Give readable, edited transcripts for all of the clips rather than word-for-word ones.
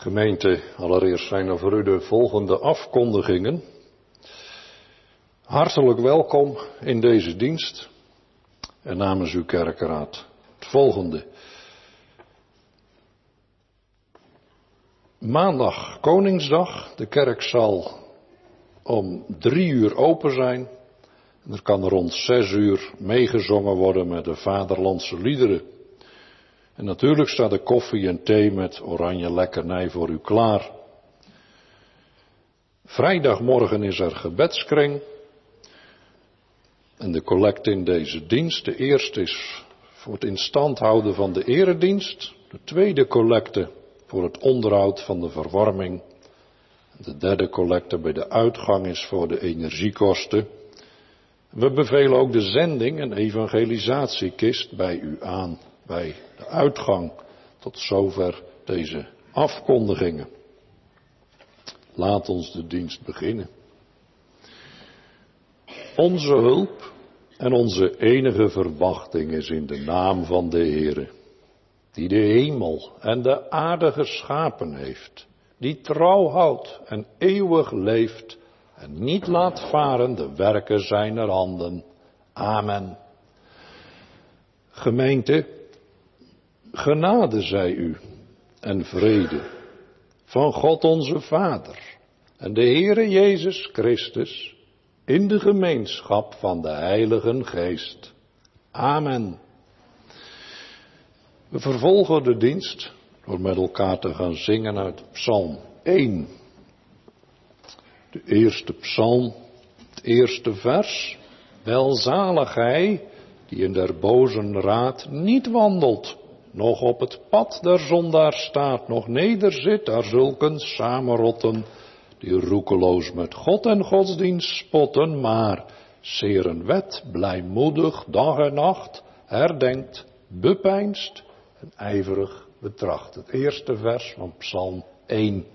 Gemeente, allereerst zijn er voor u de volgende afkondigingen. Hartelijk welkom in deze dienst en namens uw kerkraad. Het volgende. Maandag, Koningsdag. De kerk zal om 3 uur open zijn. En er kan rond 6 uur meegezongen worden met de vaderlandse liederen. En natuurlijk staat de koffie en thee met oranje lekkernij voor u klaar. Vrijdagmorgen is er gebedskring. En de collecte in deze dienst. De eerste is voor het instand houden van de eredienst. De tweede collecte voor het onderhoud van de verwarming. De derde collecte bij de uitgang is voor de energiekosten. We bevelen ook de zending en evangelisatiekist bij u aan. Bij de uitgang. Tot zover deze afkondigingen. Laat ons de dienst beginnen. Onze hulp en onze enige verwachting is in de naam van de Heere, die de hemel en de aarde geschapen heeft, die trouw houdt en eeuwig leeft en niet laat varen de werken zijner handen. Amen. Gemeente, genade zij u en vrede van God onze Vader en de Heere Jezus Christus in de gemeenschap van de Heilige Geest. Amen. We vervolgen de dienst door met elkaar te gaan zingen uit Psalm 1. De eerste psalm, het eerste vers. Welzalig hij die in der bozen raad niet wandelt, nog op het pad der zondaar staat, nog nederzit daar zulken samenrotten, die roekeloos met God en godsdienst spotten, maar zeer een wet, blijmoedig, dag en nacht, herdenkt, bepeinst en ijverig betracht. Het eerste vers van Psalm 1.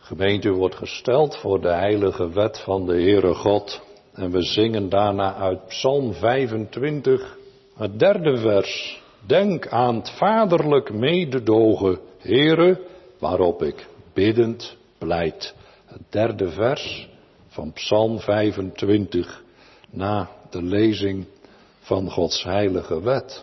Gemeente wordt gesteld voor de heilige wet van de Heere God. En we zingen daarna uit Psalm 25, het 3e vers. Denk aan het vaderlijk mededogen, Heere, waarop ik biddend pleit. Het 3e vers van Psalm 25, na de lezing van Gods heilige wet.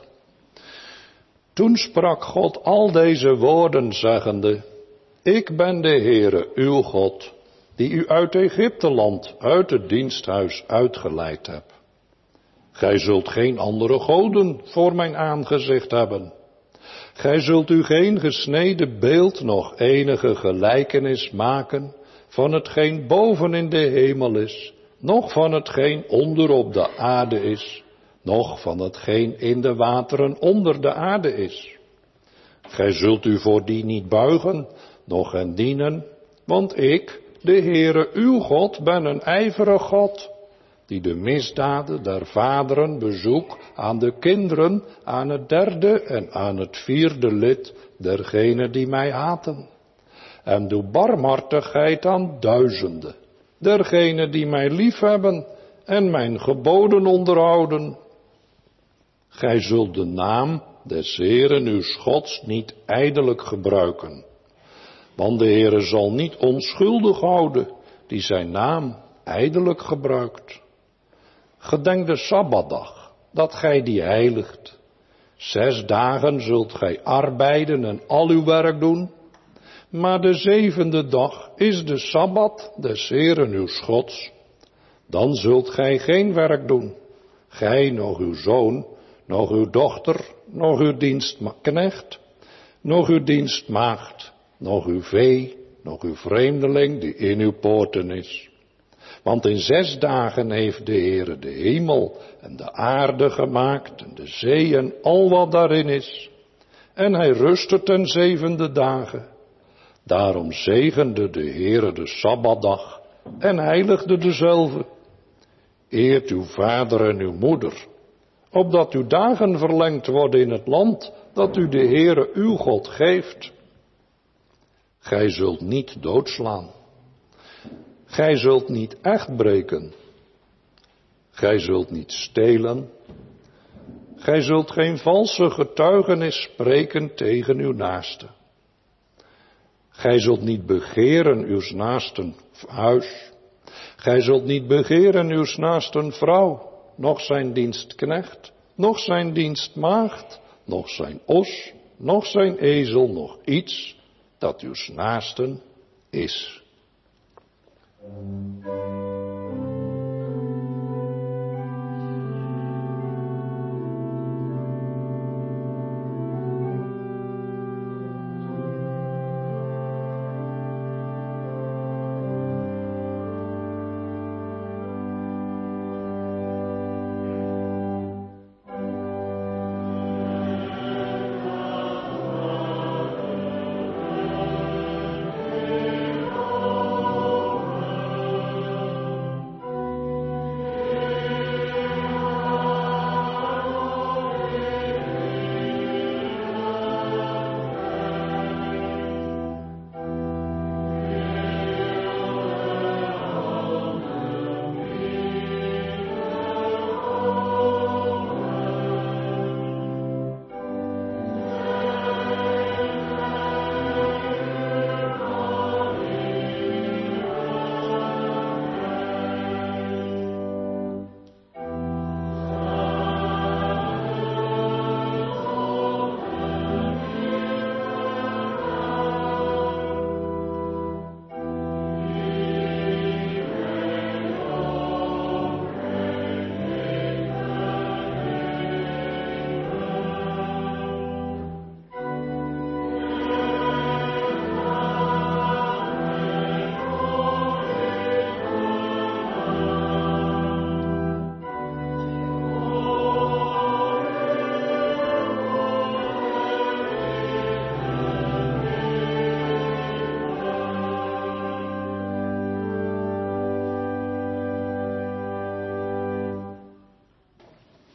Toen sprak God al deze woorden zeggende: Ik ben de Heere, uw God, die u uit Egypteland, uit het diensthuis uitgeleid heb. Gij zult geen andere goden voor mijn aangezicht hebben. Gij zult u geen gesneden beeld, nog enige gelijkenis maken van hetgeen boven in de hemel is, noch van hetgeen onder op de aarde is, noch van hetgeen in de wateren onder de aarde is. Gij zult u voor die niet buigen, noch hen dienen, want ik, de Heere uw God, ben een ijverig God, die de misdaden der vaderen bezoekt aan de kinderen, aan het 3e en aan het 4e lid dergenen die mij haten. En doe barmhartigheid aan duizenden, dergenen die mij liefhebben en mijn geboden onderhouden. Gij zult de naam des Heeren uw Gods niet ijdelijk gebruiken. Want de Heere zal niet onschuldig houden, die zijn naam ijdelijk gebruikt. Gedenk de Sabbatdag, dat gij die heiligt. 6 dagen zult gij arbeiden en al uw werk doen. Maar de 7e dag is de Sabbat des Heeren uw Gods. Dan zult gij geen werk doen, gij, nog uw zoon, nog uw dochter, nog uw dienstknecht, nog uw dienstmaagd, nog uw vee, nog uw vreemdeling die in uw poorten is. Want in 6 dagen heeft de Heere de hemel en de aarde gemaakt en de zee en al wat daarin is. En hij rustte ten 7e dagen. Daarom zegende de Heere de Sabbatdag en heiligde dezelve. Eert uw vader en uw moeder, opdat uw dagen verlengd worden in het land dat u de Heere uw God geeft. Gij zult niet doodslaan. Gij zult niet echt breken. Gij zult niet stelen. Gij zult geen valse getuigenis spreken tegen uw naaste. Gij zult niet begeren uw naasten huis. Gij zult niet begeren uw naasten vrouw, noch zijn dienstknecht, noch zijn dienstmaagd, noch zijn os, noch zijn ezel, noch iets dat uw naasten is.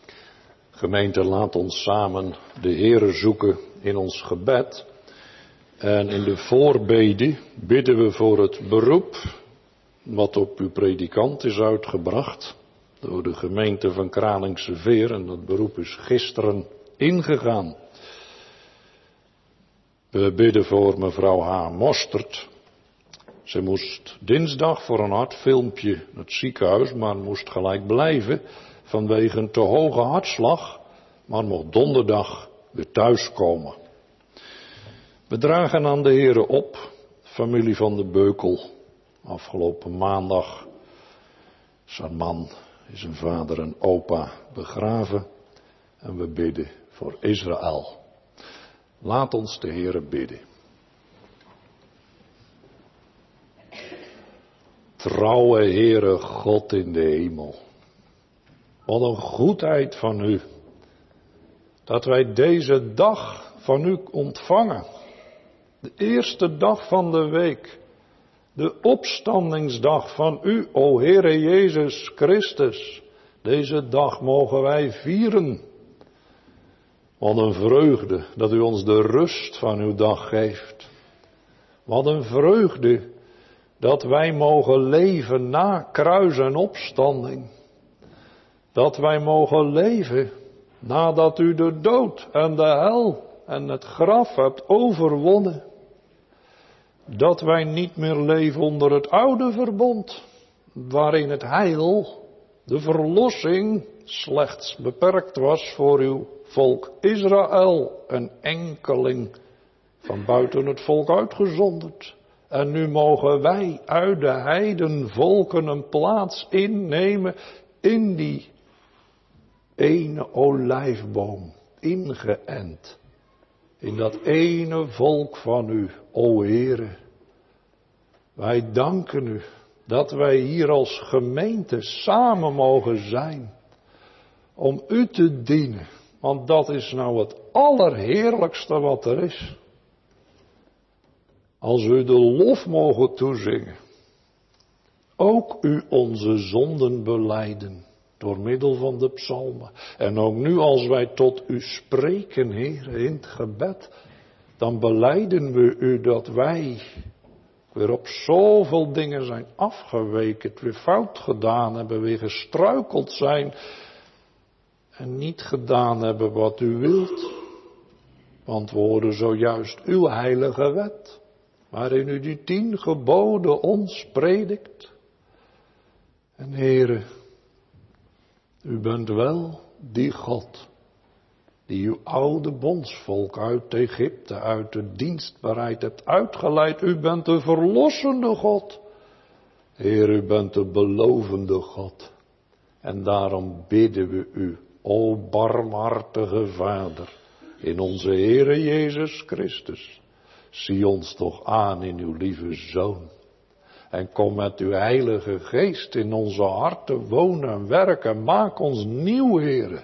Gemeente, laat ons samen de Heere zoeken in ons gebed. En in de voorbede bidden we voor het beroep wat op uw predikant is uitgebracht door de gemeente van Kralingse Veer. En dat beroep is gisteren ingegaan. We bidden voor mevrouw H. Mostert. Ze moest dinsdag voor een hartfilmpje in het ziekenhuis, maar moest gelijk blijven vanwege een te hoge hartslag, maar mocht donderdag weer thuiskomen. We dragen aan de Here op, familie van de Beukel. Afgelopen maandag is haar man, is zijn vader en opa begraven. En we bidden voor Israël. Laat ons de Here bidden. Trouwe Heere God in de hemel. Wat een goedheid van u. Dat wij deze dag van u ontvangen. De eerste dag van de week. De opstandingsdag van u, o Heere Jezus Christus. Deze dag mogen wij vieren. Wat een vreugde dat u ons de rust van uw dag geeft. Wat een vreugde dat wij mogen leven na kruis en opstanding. Dat wij mogen leven nadat u de dood en de hel en het graf hebt overwonnen. Dat wij niet meer leven onder het oude verbond, waarin het heil, de verlossing, slechts beperkt was voor uw volk Israël, een enkeling van buiten het volk uitgezonderd. En nu mogen wij uit de heidenvolken een plaats innemen in die ene olijfboom, ingeënt. In dat ene volk van u, o Heere. Wij danken u dat wij hier als gemeente samen mogen zijn. Om u te dienen. Want dat is nou het allerheerlijkste wat er is. Als u de lof mogen toezingen. Ook u onze zonden belijden. Door middel van de psalmen. En ook nu als wij tot u spreken, Heer, in het gebed. Dan belijden we u dat wij weer op zoveel dingen zijn afgeweken. Het weer fout gedaan hebben. Weer gestruikeld zijn. En niet gedaan hebben wat u wilt. Want we horen zojuist uw heilige wet. Waarin u die 10 geboden ons predikt. En Heere, u bent wel die God, die uw oude bondsvolk uit Egypte, uit de dienstbaarheid hebt uitgeleid. U bent de verlossende God. Heer, u bent de belovende God. En daarom bidden we u, o barmhartige Vader, in onze Heere Jezus Christus. Zie ons toch aan in uw lieve Zoon. En kom met uw heilige geest in onze harten wonen en werken. Maak ons nieuw, Heere.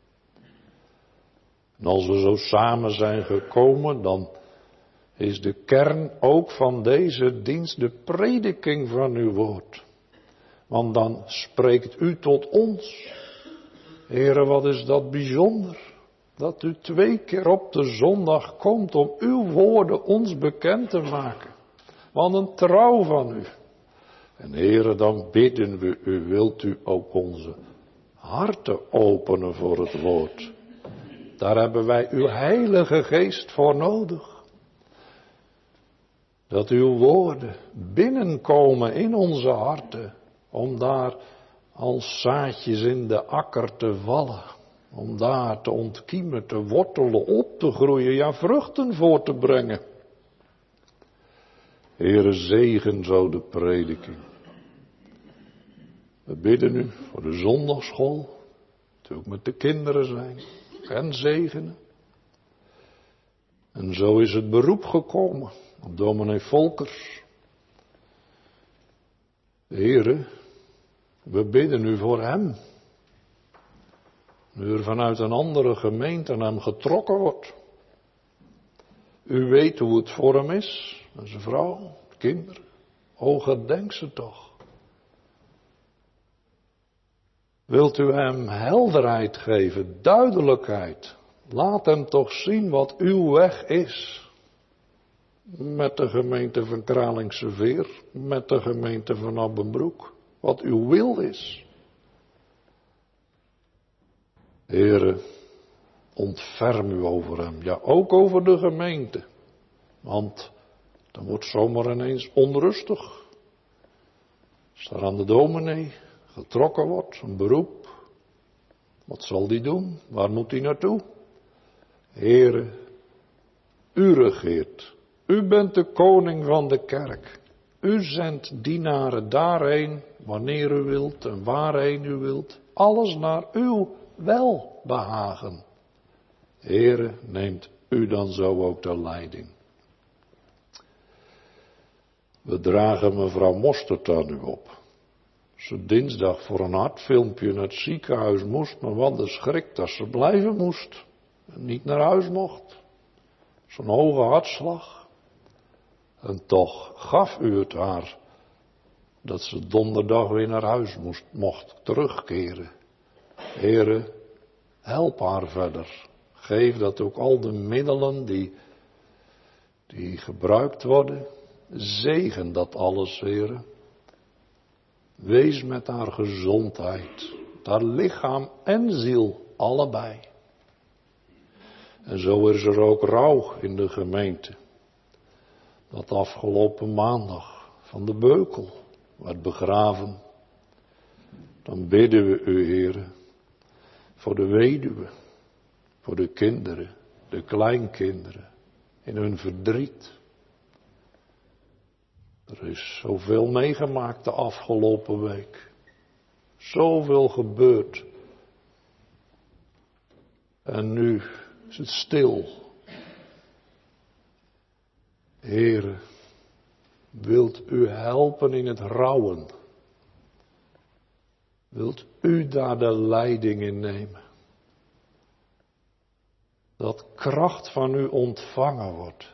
En als we zo samen zijn gekomen, dan is de kern ook van deze dienst de prediking van uw woord. Want dan spreekt u tot ons. Heere, wat is dat bijzonder. Dat u 2 keer op de zondag komt om uw woorden ons bekend te maken. Wat een trouw van u. En Heere, dan bidden we u, wilt u ook onze harten openen voor het woord. Daar hebben wij uw heilige geest voor nodig. Dat uw woorden binnenkomen in onze harten. Om daar als zaadjes in de akker te vallen. Om daar te ontkiemen, te wortelen, op te groeien, ja vruchten voor te brengen. Heere, zegen zo de prediking. We bidden u voor de zondagschool, die ook met de kinderen zijn, en zegenen. En zo is het beroep gekomen op dominee Volkers. Heere, we bidden u voor hem. Nu er vanuit een andere gemeente naar hem getrokken wordt. U weet hoe het voor hem is, en zijn vrouw, kinderen. O, gedenk ze toch. Wilt u hem helderheid geven, duidelijkheid. Laat hem toch zien wat uw weg is. met de gemeente van Kralingse Veer, met de gemeente van Abbenbroek, wat uw wil is. Heere, ontferm u over hem, ja ook over de gemeente, want dan wordt zomaar ineens onrustig. Als er aan de dominee getrokken wordt, een beroep, wat zal die doen? Waar moet hij naartoe? Heere, u regeert. U bent de koning van de kerk. U zendt dienaren daarheen, wanneer u wilt en waarheen u wilt. Alles naar uw welbehagen. Heere, neemt u dan zo ook de leiding. We dragen mevrouw Mostert aan u op. Ze dinsdag voor een hartfilmpje naar het ziekenhuis moest, maar wat een schrik dat ze blijven moest. En niet naar huis mocht. Zo'n hoge hartslag. En toch gaf u het haar dat ze donderdag weer naar huis mocht terugkeren. Heere, help haar verder. Geef dat ook al de middelen die gebruikt worden. Zegen dat alles, Heere. Wees met haar gezondheid. Haar lichaam en ziel, allebei. En zo is er ook rouw in de gemeente. Dat afgelopen maandag van de Beukel werd begraven. Dan bidden we u, Heere, voor de weduwe, voor de kinderen, de kleinkinderen, in hun verdriet. Er is zoveel meegemaakt de afgelopen week. Zoveel gebeurd. En nu is het stil. Heere, wilt u helpen in het rouwen? Wilt u daar de leiding in nemen? Dat kracht van u ontvangen wordt.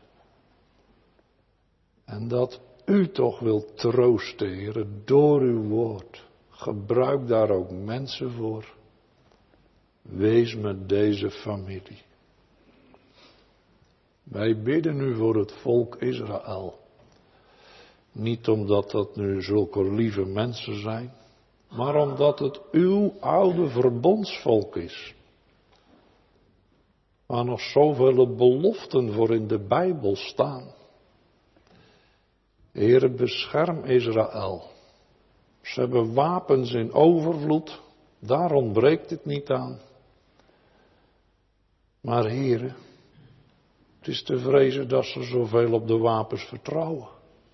En dat u toch wilt troosten, Heere, door uw woord. Gebruik daar ook mensen voor. Wees met deze familie. Wij bidden u voor het volk Israël. Niet omdat dat nu zulke lieve mensen zijn, maar omdat het uw oude verbondsvolk is. Waar nog zoveel beloften voor in de Bijbel staan. Heere, bescherm Israël. Ze hebben wapens in overvloed, daar ontbreekt het niet aan. Maar Heere, het is te vrezen dat ze zoveel op de wapens vertrouwen.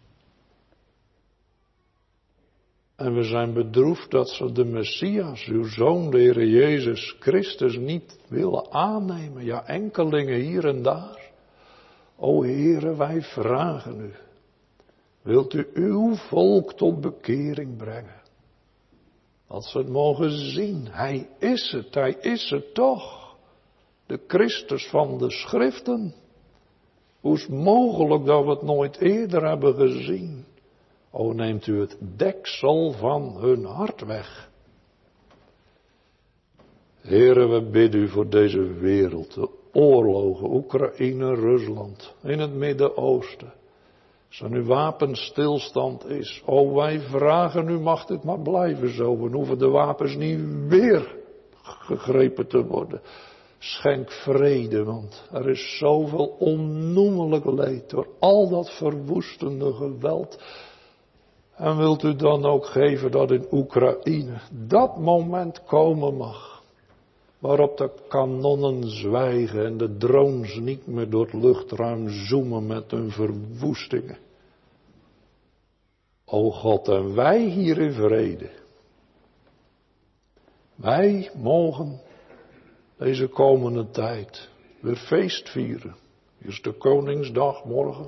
En we zijn bedroefd dat ze de Messias, uw Zoon, de Heere Jezus Christus, niet willen aannemen. Ja, enkelingen hier en daar. O Heere, wij vragen u. Wilt u uw volk tot bekering brengen? Dat ze het mogen zien. Hij is het toch. De Christus van de Schriften. Hoe is het mogelijk dat we het nooit eerder hebben gezien? O, neemt u het deksel van hun hart weg. Heere, we bidden u voor deze wereld. De oorlogen, Oekraïne, Rusland, in het Midden-Oosten. Als er nu wapenstilstand is. O, wij vragen u, mag dit maar blijven zo. We hoeven de wapens niet weer gegrepen te worden. Schenk vrede, want er is zoveel onnoemelijk leed door al dat verwoestende geweld. En wilt u dan ook geven dat in Oekraïne dat moment komen mag. Waarop de kanonnen zwijgen en de drones niet meer door het luchtruim zoomen met hun verwoestingen. O God, en wij hier in vrede. Wij mogen deze komende tijd weer feest vieren. Hier is de Koningsdag morgen.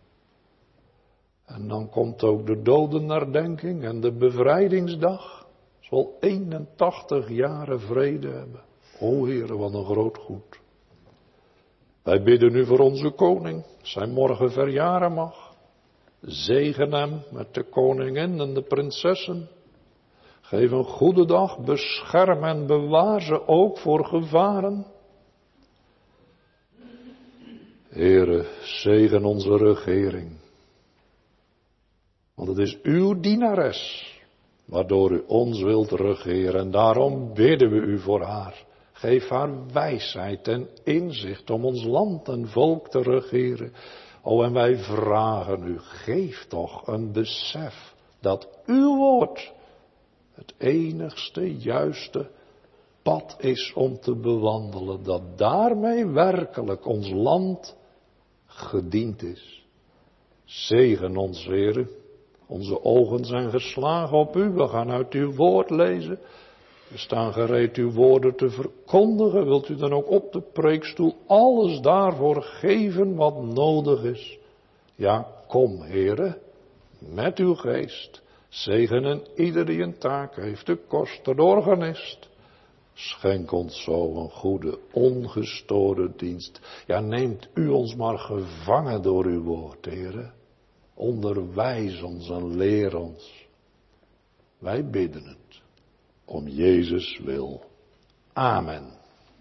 En dan komt ook de dodenherdenking en de bevrijdingsdag. Zal 81 jaren vrede hebben. O Heere, wat een groot goed. Wij bidden nu voor onze koning, zijn morgen verjaren mag. Zegen hem met de koningin en de prinsessen. Geef een goede dag, bescherm en bewaar ze ook voor gevaren. Heere, zegen onze regering. Want het is uw dienares, waardoor u ons wilt regeren. En daarom bidden we u voor haar. Geef haar wijsheid en inzicht om ons land en volk te regeren. O, en wij vragen u, geef toch een besef dat uw woord het enigste juiste pad is om te bewandelen. Dat daarmee werkelijk ons land gediend is. Zegen ons, Heere. Onze ogen zijn geslagen op u. We gaan uit uw woord lezen. We staan gereed uw woorden te verkondigen. Wilt u dan ook op de preekstoel alles daarvoor geven wat nodig is? Ja, kom, Heere, met uw geest. Zegenen ieder die een taak heeft, de koster, de organist. Schenk ons zo een goede, ongestoorde dienst. Ja, neemt u ons maar gevangen door uw woord, Heere. Onderwijs ons en leer ons. Wij bidden het. Om Jezus wil. Amen.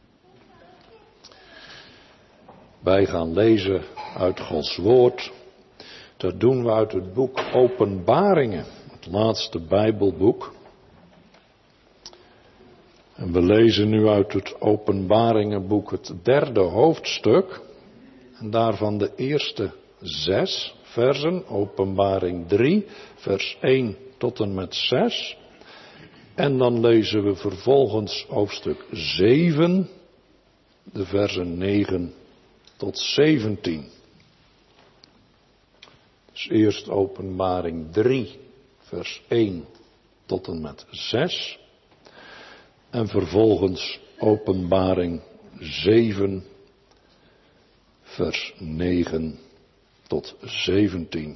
Wij gaan lezen uit Gods woord. Dat doen we uit het boek Openbaringen. Het laatste Bijbelboek. En we lezen nu uit het Openbaringenboek het 3e hoofdstuk. En daarvan de eerste 6 versen. Openbaring 3, vers 1 tot en met 6. En dan lezen we vervolgens hoofdstuk 7, de versen 9 tot 17. Dus eerst Openbaring 3, vers 1 tot en met 6. En vervolgens Openbaring 7, vers 9 tot 17.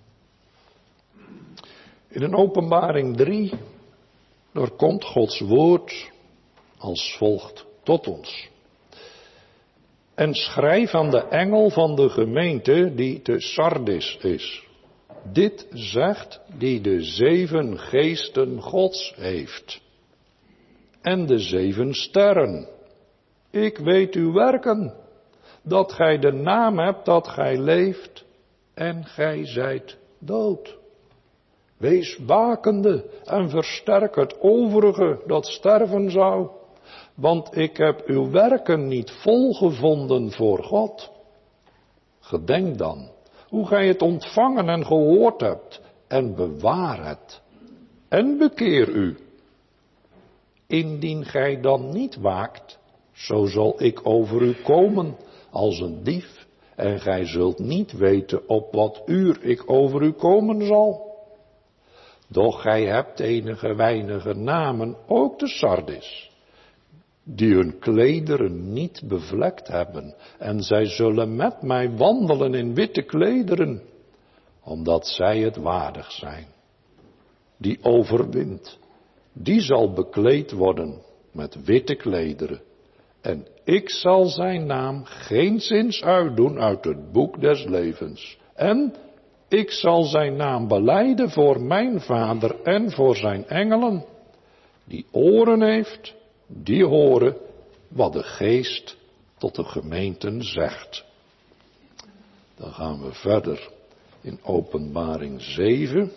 In een Openbaring 3... er komt Gods woord als volgt tot ons. En schrijf aan de engel van de gemeente die te Sardis is. Dit zegt die de 7 geesten Gods heeft. En de 7 sterren. Ik weet uw werken, dat gij de naam hebt dat gij leeft en gij zijt dood. Wees wakende en versterk het overige dat sterven zou, want ik heb uw werken niet volgevonden voor God. Gedenk dan hoe gij het ontvangen en gehoord hebt en bewaar het en bekeer u. Indien gij dan niet waakt, zo zal ik over u komen als een dief en gij zult niet weten op wat uur ik over u komen zal. Doch gij hebt enige weinige namen, ook te Sardis, die hun klederen niet bevlekt hebben. En zij zullen met mij wandelen in witte klederen, omdat zij het waardig zijn. Die overwint, die zal bekleed worden met witte klederen. En ik zal zijn naam geenszins uitdoen uit het boek des levens. En ik zal zijn naam belijden voor mijn Vader en voor zijn engelen. Die oren heeft, die horen wat de Geest tot de gemeenten zegt. Dan gaan we verder in Openbaring 7,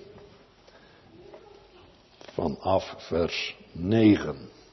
vanaf vers 9.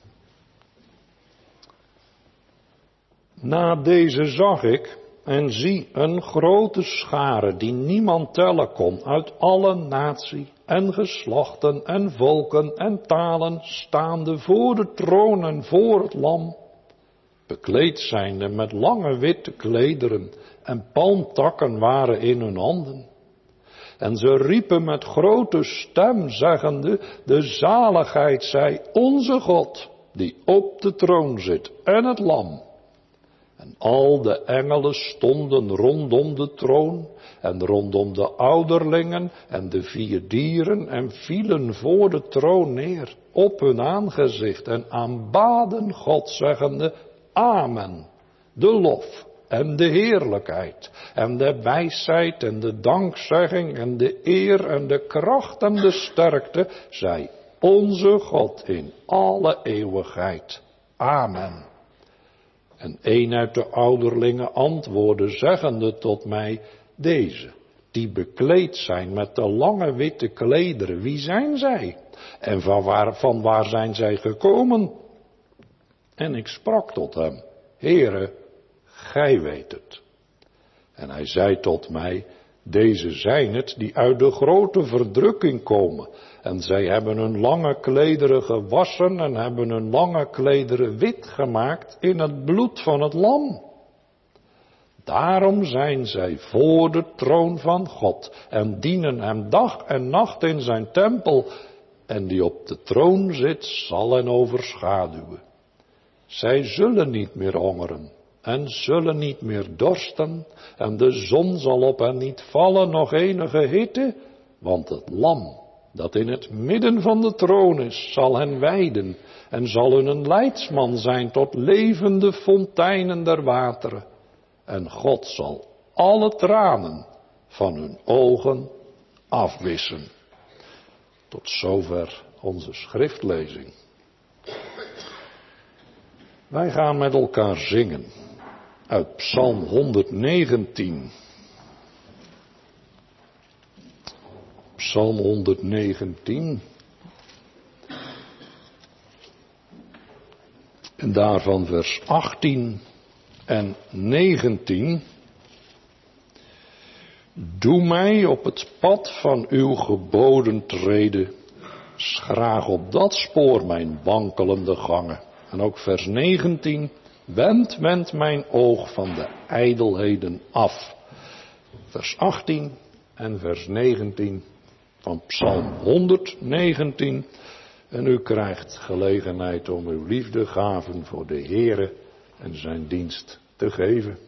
Na deze zag ik en zie een grote schare die niemand tellen kon uit alle natie en geslachten en volken en talen staande voor de troon en voor het lam, bekleed zijnde met lange witte klederen en palmtakken waren in hun handen. En ze riepen met grote stem zeggende, de zaligheid zij onze God die op de troon zit en het lam. En al de engelen stonden rondom de troon en rondom de ouderlingen en de 4 dieren en vielen voor de troon neer op hun aangezicht en aanbaden God zeggende, Amen, de lof en de heerlijkheid en de wijsheid en de dankzegging en de eer en de kracht en de sterkte zij onze God in alle eeuwigheid. Amen. En een uit de ouderlingen antwoordde, zeggende tot mij, deze, die bekleed zijn met de lange witte klederen, wie zijn zij? En van waar zijn zij gekomen? En ik sprak tot hem, Heere, gij weet het. En hij zei tot mij, deze zijn het die uit de grote verdrukking komen. En zij hebben hun lange klederen gewassen en hebben hun lange klederen wit gemaakt in het bloed van het lam. Daarom zijn zij voor de troon van God en dienen hem dag en nacht in zijn tempel. En die op de troon zit zal hen overschaduwen. Zij zullen niet meer hongeren en zullen niet meer dorsten en de zon zal op hen niet vallen, nog enige hitte, want het lam dat in het midden van de troon is, zal hen weiden en zal hun een leidsman zijn tot levende fonteinen der wateren. En God zal alle tranen van hun ogen afwissen. Tot zover onze schriftlezing. Wij gaan met elkaar zingen uit Psalm 119. Psalm 119. En daarvan vers 18 en 19. Doe mij op het pad van uw geboden treden, schraag op dat spoor mijn wankelende gangen. En ook vers 19, wend mijn oog van de ijdelheden af. Vers 18 en vers 19 van Psalm 119. En u krijgt gelegenheid om uw liefdegaven voor de Heere en zijn dienst te geven.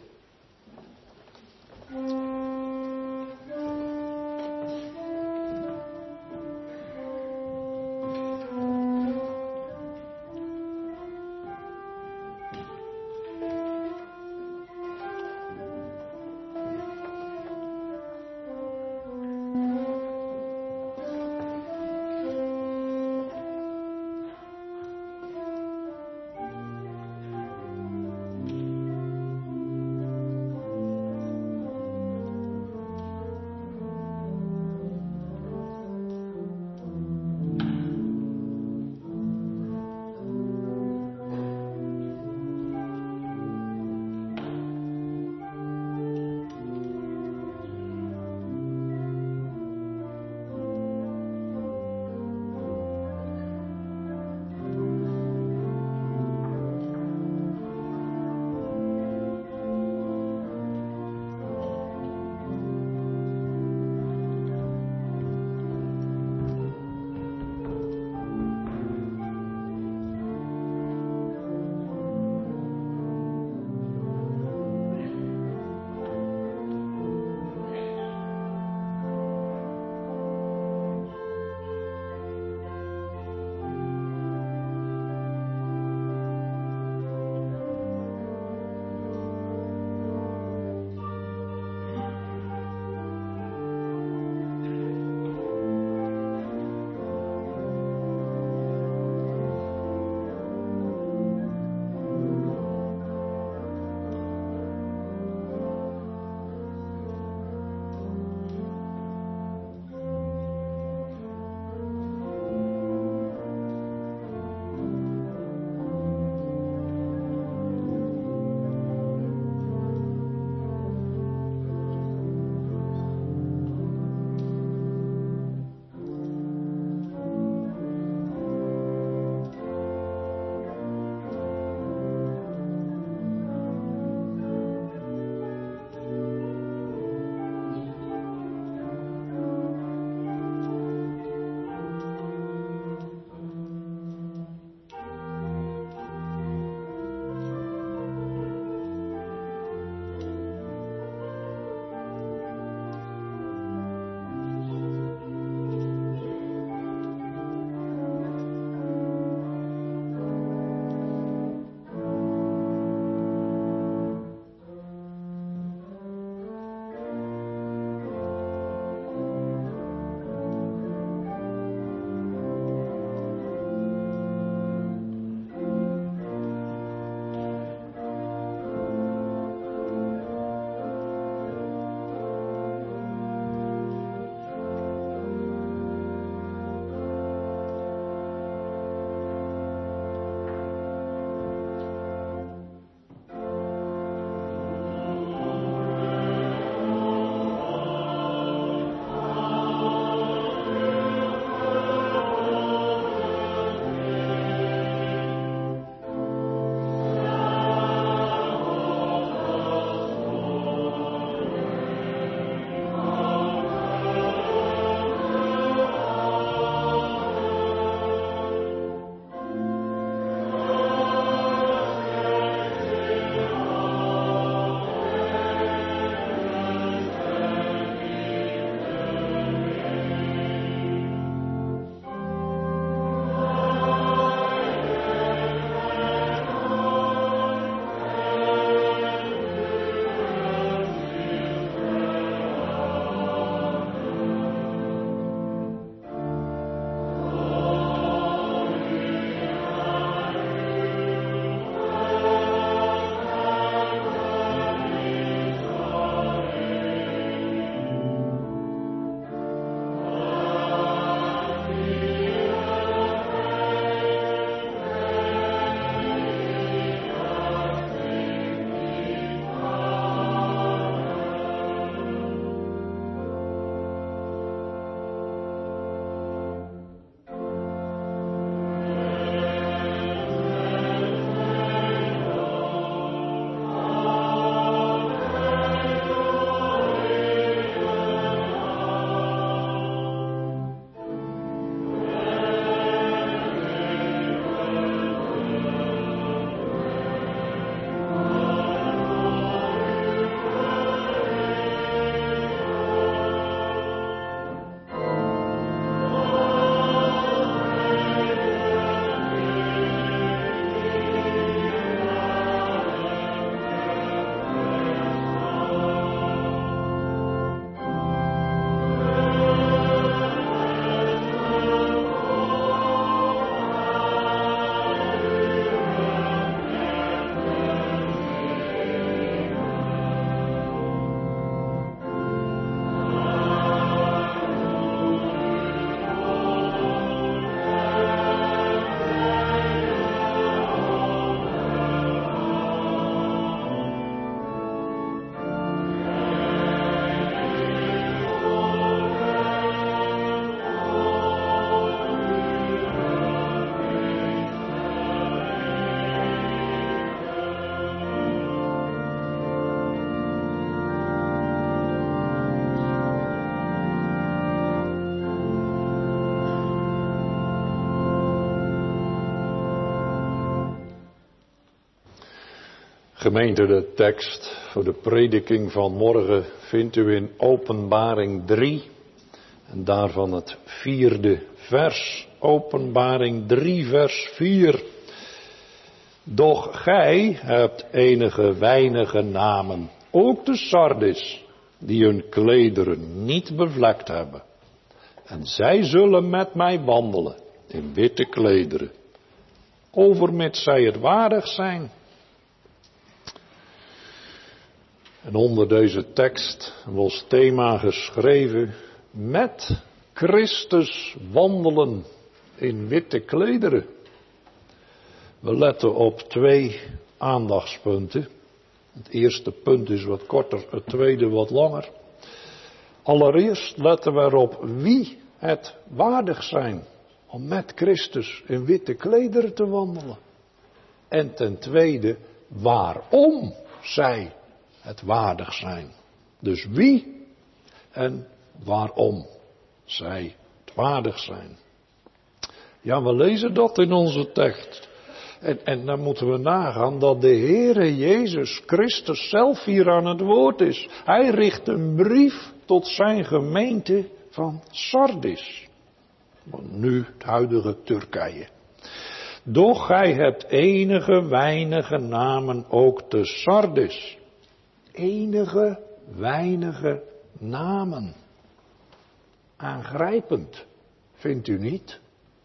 Gemeente, de tekst voor de prediking van morgen vindt u in Openbaring 3 en daarvan het 4e vers. Openbaring 3 vers 4. Doch gij hebt enige weinige namen, ook de Sardis, die hun klederen niet bevlekt hebben. En zij zullen met mij wandelen in witte klederen, overmits zij het waardig zijn. En onder deze tekst was thema geschreven: met Christus wandelen in witte klederen. We letten op 2 aandachtspunten. Het eerste punt is wat korter, het tweede wat langer. Allereerst letten we erop wie het waardig zijn om met Christus in witte klederen te wandelen. En ten tweede waarom zij het waardig zijn. Dus wie en waarom zij het waardig zijn. Ja, we lezen dat in onze tekst. En dan moeten we nagaan dat de Heere Jezus Christus zelf hier aan het woord is. Hij richt een brief tot zijn gemeente van Sardis. Nu het huidige Turkije. Doch gij hebt enige weinige namen ook te Sardis. Enige weinige namen. Aangrijpend, vindt u niet?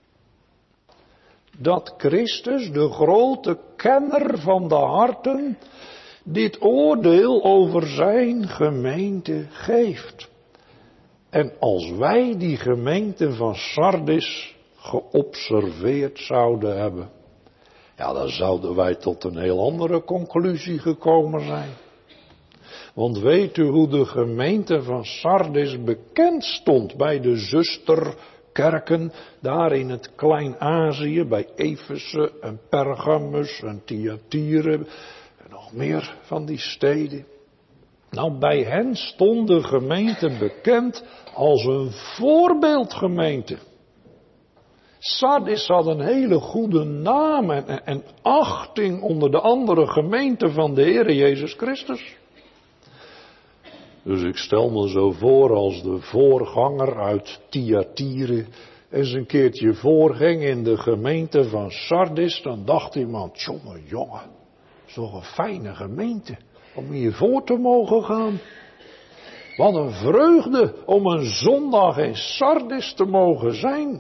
Dat Christus, de grote kenner van de harten, dit oordeel over zijn gemeente geeft. En als wij die gemeente van Sardis geobserveerd zouden hebben, ja, dan zouden wij tot een heel andere conclusie gekomen zijn. Want weet u hoe de gemeente van Sardis bekend stond bij de zusterkerken daar in het Klein-Azië, bij Efeze en Pergamus en Thyatira en nog meer van die steden? Nou, bij hen stond de gemeente bekend als een voorbeeldgemeente. Sardis had een hele goede naam en achting onder de andere gemeenten van de Heere Jezus Christus. Dus ik stel me zo voor als de voorganger uit Thyatira eens een keertje voorging in de gemeente van Sardis, dan dacht iemand: jongen, is toch een fijne gemeente om hier voor te mogen gaan. Wat een vreugde om een zondag in Sardis te mogen zijn.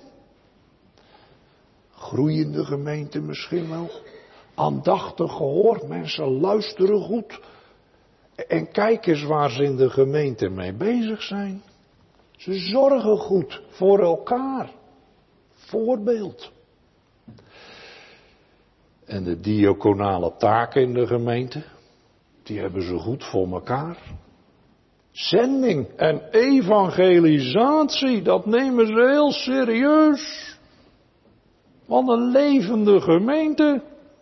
Groeiende gemeente misschien wel. Aandachtig gehoord, mensen luisteren goed. En kijk eens waar ze in de gemeente mee bezig zijn. Ze zorgen goed voor elkaar. Voorbeeld. En de diaconale taken in de gemeente, die hebben ze goed voor elkaar. Zending en evangelisatie, dat nemen ze heel serieus. Wat een levende gemeente.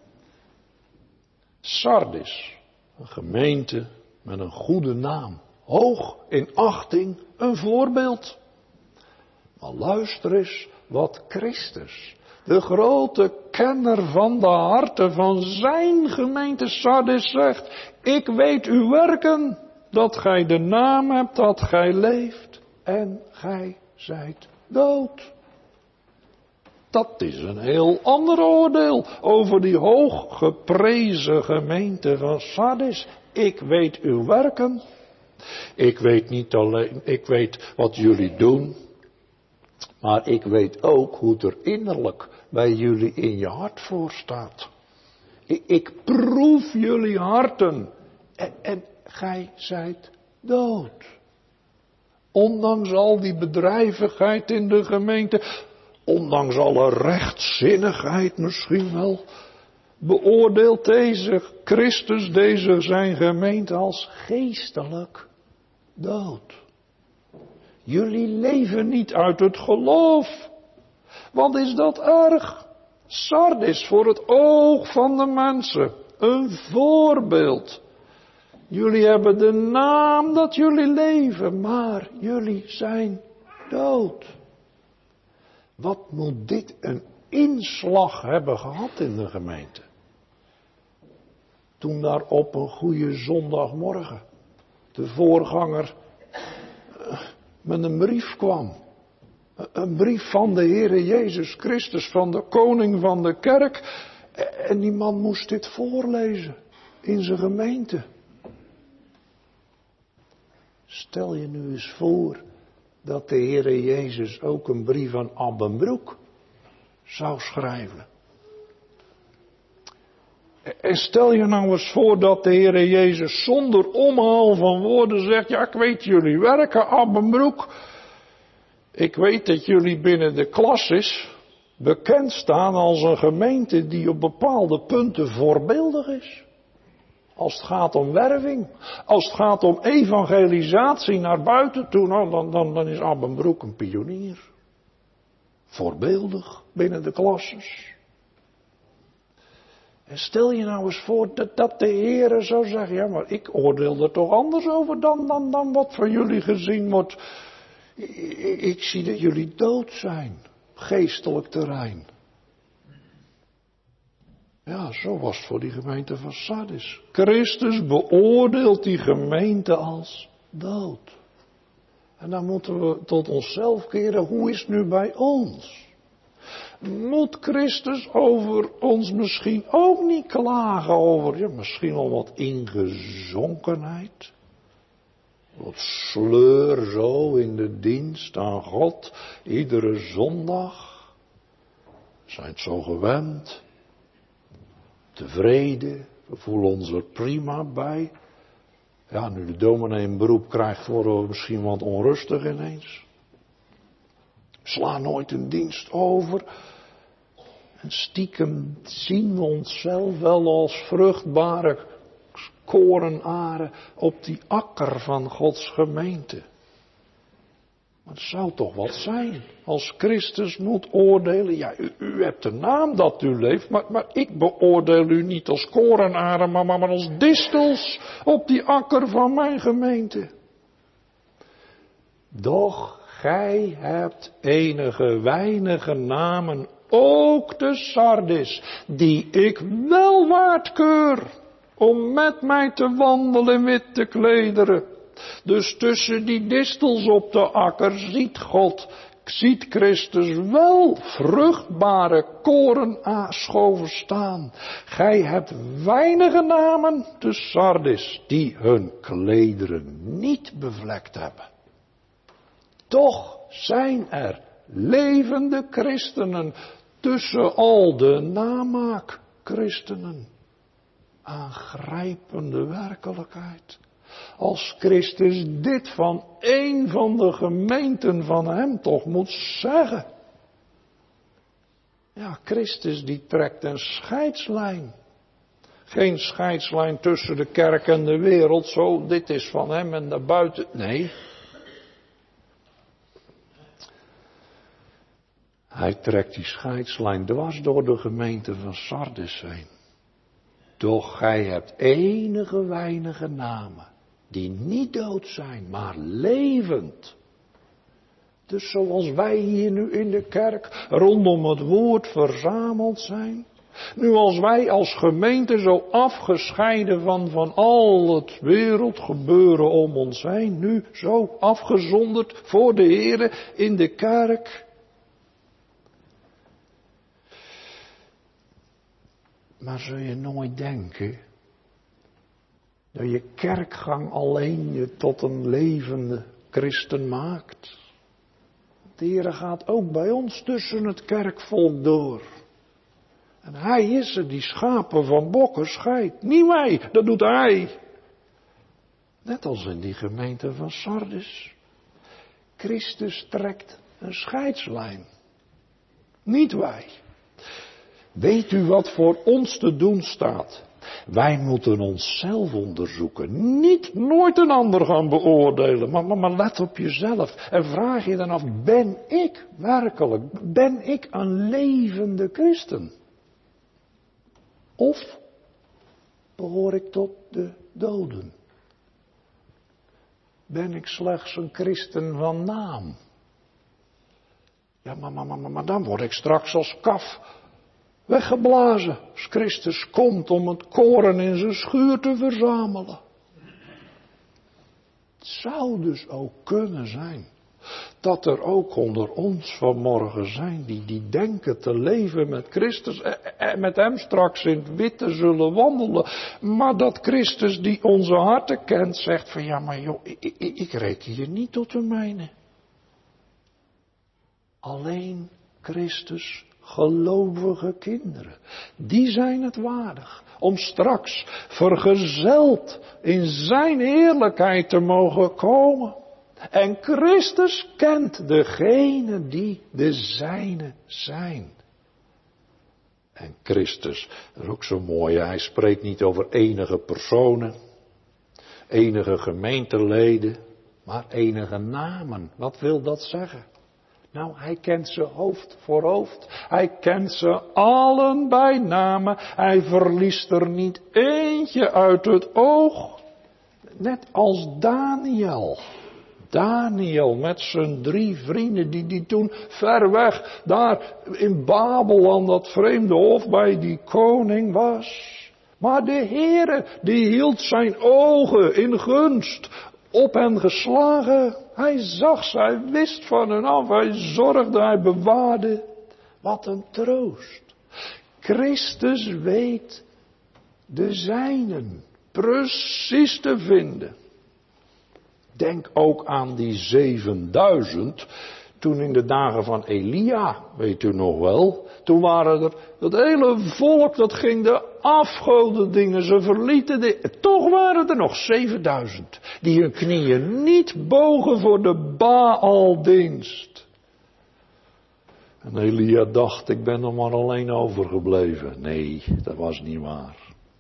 Sardis, een gemeente met een goede naam. Hoog in achting, een voorbeeld. Maar luister eens wat Christus, de grote kenner van de harten van zijn gemeente Sardis zegt. Ik weet uw werken, dat gij de naam hebt dat gij leeft en gij zijt dood. Dat is een heel ander oordeel over die hoog geprezen gemeente van Sardis. Ik weet uw werken. Ik weet niet alleen, ik weet wat jullie doen. Maar ik weet ook hoe het er innerlijk bij jullie in je hart voor staat. Ik proef jullie harten. En gij zijt dood. Ondanks al die bedrijvigheid in de gemeente. Ondanks alle rechtzinnigheid misschien wel. Beoordeelt deze Christus zijn gemeente als geestelijk dood. Jullie leven niet uit het geloof. Wat is dat erg? Sardis voor het oog van de mensen. Een voorbeeld. Jullie hebben de naam dat jullie leven, maar jullie zijn dood. Wat moet dit een inslag hebben gehad in de gemeente? Toen daar op een goede zondagmorgen de voorganger met een brief kwam. Een brief van de Heere Jezus Christus, van de koning van de kerk. En die man moest dit voorlezen in zijn gemeente. Stel je nu eens voor dat de Heere Jezus ook een brief aan Abbenbroek zou schrijven. En stel je nou eens voor dat de Heere Jezus zonder omhaal van woorden zegt, ja, ik weet jullie werken, Abbenbroek. Ik weet dat jullie binnen de klasses bekend staan als een gemeente die op bepaalde punten voorbeeldig is. Als het gaat om werving, als het gaat om evangelisatie naar buiten toe, nou, dan is Abbenbroek een pionier. Voorbeeldig binnen de klasses. En stel je nou eens voor dat de Heere zou zeggen, ja, maar ik oordeel er toch anders over dan wat van jullie gezien wordt. Ik zie dat jullie dood zijn, geestelijk terrein. Ja, zo was het voor die gemeente van Sardis. Christus beoordeelt die gemeente als dood. En dan moeten we tot onszelf keren, hoe is het nu bij ons? Moet Christus over ons misschien ook niet klagen over, ja, misschien al wat ingezonkenheid? Wat sleur zo in de dienst aan God, iedere zondag. We zijn het zo gewend. Tevreden, we voelen ons er prima bij. Ja, nu de dominee een beroep krijgt, worden we misschien wat onrustig ineens. Sla nooit een dienst over. En stiekem zien we onszelf wel als vruchtbare korenaren op die akker van Gods gemeente. Maar het zou toch wat zijn als Christus moet oordelen. Ja, u hebt de naam dat u leeft, maar ik beoordeel u niet als korenaren, maar als distels op die akker van mijn gemeente. Doch gij hebt enige weinige namen, ook de Sardis, die ik wel waard keur om met mij te wandelen en wit te klederen. Dus tussen die distels op de akker ziet Christus wel vruchtbare korenaarschoven staan. Gij hebt weinige namen, de Sardis, die hun klederen niet bevlekt hebben. Toch zijn er levende christenen tussen al de namaakchristenen. Aangrijpende werkelijkheid. Als Christus dit van één van de gemeenten van hem toch moet zeggen. Ja, Christus die trekt een scheidslijn. Geen scheidslijn tussen de kerk en de wereld, zo dit is van hem en daarbuiten. Nee. Hij trekt die scheidslijn dwars door de gemeente van Sardis heen. Doch gij hebt enige weinige namen, die niet dood zijn, maar levend. Dus zoals wij hier nu in de kerk rondom het woord verzameld zijn. Nu als wij als gemeente zo afgescheiden van al het wereldgebeuren om ons heen. Nu zo afgezonderd voor de Heere in de kerk. Maar zul je nooit denken dat je kerkgang alleen je tot een levende christen maakt. De Heere gaat ook bij ons tussen het kerkvolk door. En Hij is er die schapen van bokken scheidt. Niet wij, dat doet Hij. Net als in die gemeente van Sardis. Christus trekt een scheidslijn. Niet wij. Weet u wat voor ons te doen staat? Wij moeten onszelf onderzoeken. Nooit een ander gaan beoordelen. Maar let op jezelf. En vraag je dan af, ben ik een levende christen? Of behoor ik tot de doden? Ben ik slechts een christen van naam? Ja, maar dan word ik straks als kaf weggeblazen als Christus komt om het koren in zijn schuur te verzamelen. Het zou dus ook kunnen zijn dat er ook onder ons vanmorgen zijn die denken te leven met Christus en met hem straks in het witte zullen wandelen. Maar dat Christus die onze harten kent zegt van ja maar joh, ik reken je niet tot de mijne. Alleen Christus gelovige kinderen, die zijn het waardig om straks vergezeld in zijn heerlijkheid te mogen komen. En Christus kent degene die de zijne zijn. En Christus, dat is ook zo mooi, hij spreekt niet over enige personen, enige gemeenteleden, maar enige namen. Wat wil dat zeggen? Nou, hij kent ze hoofd voor hoofd. Hij kent ze allen bij namen. Hij verliest er niet eentje uit het oog. Net als Daniel. Daniel met zijn 3 vrienden die toen ver weg daar in Babel aan dat vreemde hof bij die koning was. Maar de Heere die hield zijn ogen in gunst op hen geslagen. Hij zag ze, hij wist van hen af, hij zorgde, hij bewaarde. Wat een troost. Christus weet de zijnen precies te vinden. Denk ook aan die 7000, toen in de dagen van Elia, weet u nog wel. Toen waren er, dat hele volk, dat ging de afgoden dingen, ze verlieten toch waren er nog 7000, die hun knieën niet bogen voor de Baaldienst. En Elia dacht, ik ben er maar alleen overgebleven. Nee, dat was niet waar.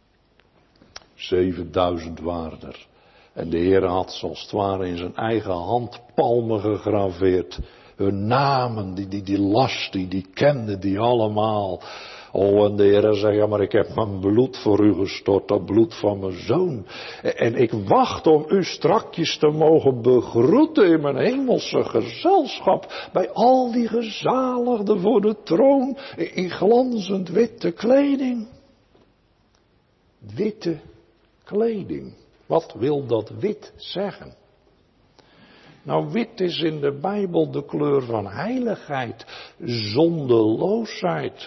7000 waren er. En de Heer had zoals het ware in zijn eigen handpalmen gegraveerd. Hun namen, die las, die kende die allemaal. Oh, en de Heer zei, ja maar ik heb mijn bloed voor u gestort, dat bloed van mijn zoon. En ik wacht om u strakjes te mogen begroeten in mijn hemelse gezelschap. Bij al die gezaligden voor de troon in glanzend witte kleding. Witte kleding. Wat wil dat wit zeggen? Nou, wit is in de Bijbel de kleur van heiligheid, zondeloosheid.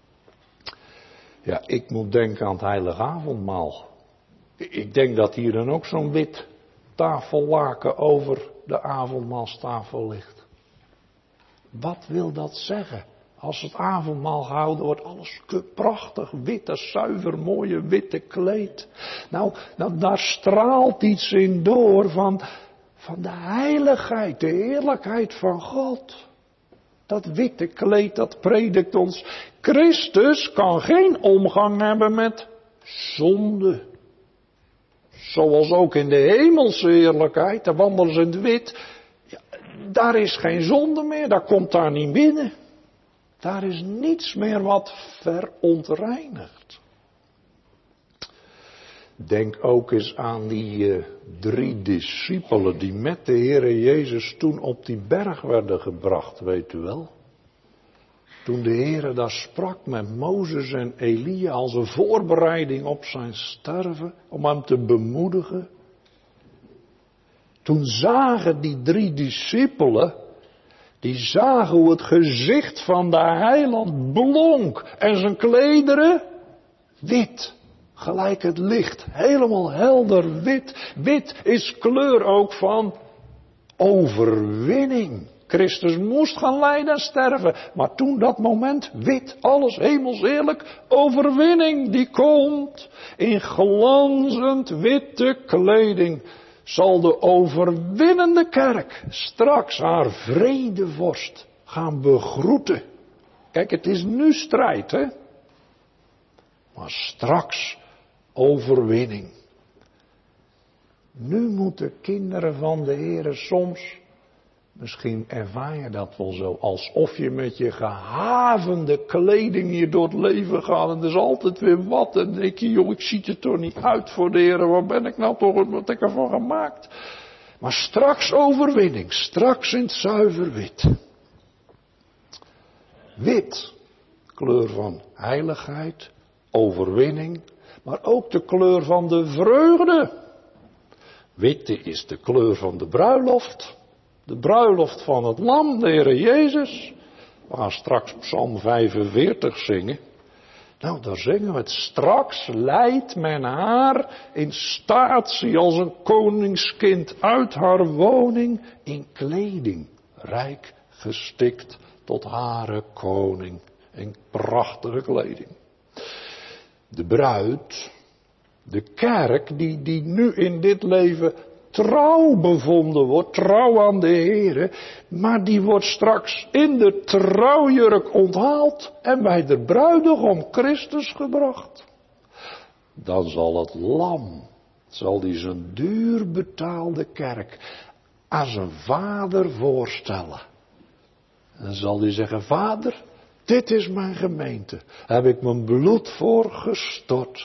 Ja, ik moet denken aan het heilige avondmaal. Ik denk dat hier dan ook zo'n wit tafellaken over de avondmaalstafel ligt. Wat wil dat zeggen? Als het avondmaal gehouden wordt, alles prachtig witte, zuiver, mooie witte kleed. Nou, daar straalt iets in door van de heiligheid, de heerlijkheid van God. Dat witte kleed, dat predikt ons. Christus kan geen omgang hebben met zonde. Zoals ook in de hemelse heerlijkheid, de wandelen in het wit. Ja, daar is geen zonde meer, daar komt daar niet binnen. Daar is niets meer wat verontreinigt. Denk ook eens aan die 3 discipelen die met de Heere Jezus toen op die berg werden gebracht, weet u wel. Toen de Heere daar sprak met Mozes en Elia als een voorbereiding op zijn sterven, om hem te bemoedigen. Toen zagen die 3 discipelen, die zagen hoe het gezicht van de heiland blonk en zijn klederen wit. Gelijk het licht, helemaal helder wit. Wit is kleur ook van overwinning. Christus moest gaan lijden en sterven. Maar toen dat moment, wit, alles hemels heerlijk. Overwinning die komt in glanzend witte kleding. Zal de overwinnende kerk straks haar vredevorst gaan begroeten. Kijk, het is nu strijd, hè. Maar straks overwinning. Nu moeten kinderen van de Heere soms, misschien ervaar je dat wel zo, alsof je met je gehavende kleding hier door het leven gaat. En er is altijd weer wat. En denk je, joh, ik zie er toch niet uit voor de Heere. Waar ben ik nou toch, wat heb ik ervan gemaakt? Maar straks overwinning. Straks in het zuiver wit. Wit. kleur van heiligheid, overwinning, maar ook de kleur van de vreugde. Witte is de kleur van de bruiloft van het lam, de Heere Jezus. We gaan straks Psalm 45 zingen. Nou, daar zingen we het. Straks leidt men haar in staatsie als een koningskind uit haar woning in kleding, rijk gestikt tot hare koning in prachtige kleding. De bruid, de kerk die nu in dit leven trouw bevonden wordt, trouw aan de Heere, maar die wordt straks in de trouwjurk onthaald en bij de bruidegom Christus gebracht. Dan zal het lam, zal die zijn duur betaalde kerk aan zijn vader voorstellen. En zal hij zeggen, Vader, dit is mijn gemeente, heb ik mijn bloed voor gestort.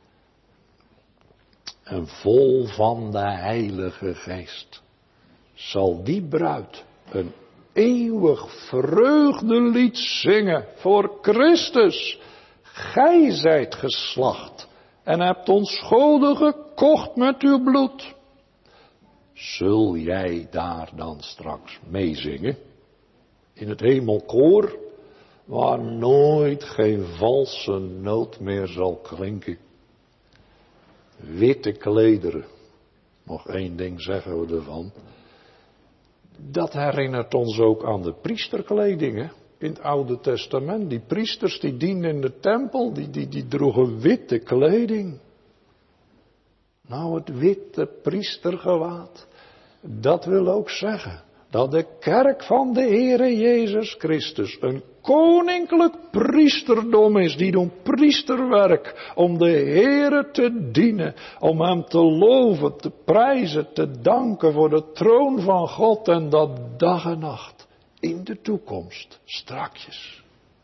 En vol van de Heilige Geest zal die bruid een eeuwig vreugdelied zingen voor Christus. Gij zijt geslacht en hebt ons schulden gekocht met uw bloed. Zul jij daar dan straks meezingen? In het hemelkoor, waar nooit geen valse noot meer zal klinken. Witte klederen. Nog één ding zeggen we ervan. Dat herinnert ons ook aan de priesterkledingen in het Oude Testament. Die priesters die dienden in de tempel, die droegen witte kleding. Nou, het witte priestergewaad, dat wil ook zeggen dat de kerk van de Heere Jezus Christus een koninklijk priesterdom is. Die doen priesterwerk om de Heere te dienen. Om hem te loven, te prijzen, te danken voor de troon van God. En dat dag en nacht in de toekomst, strakjes.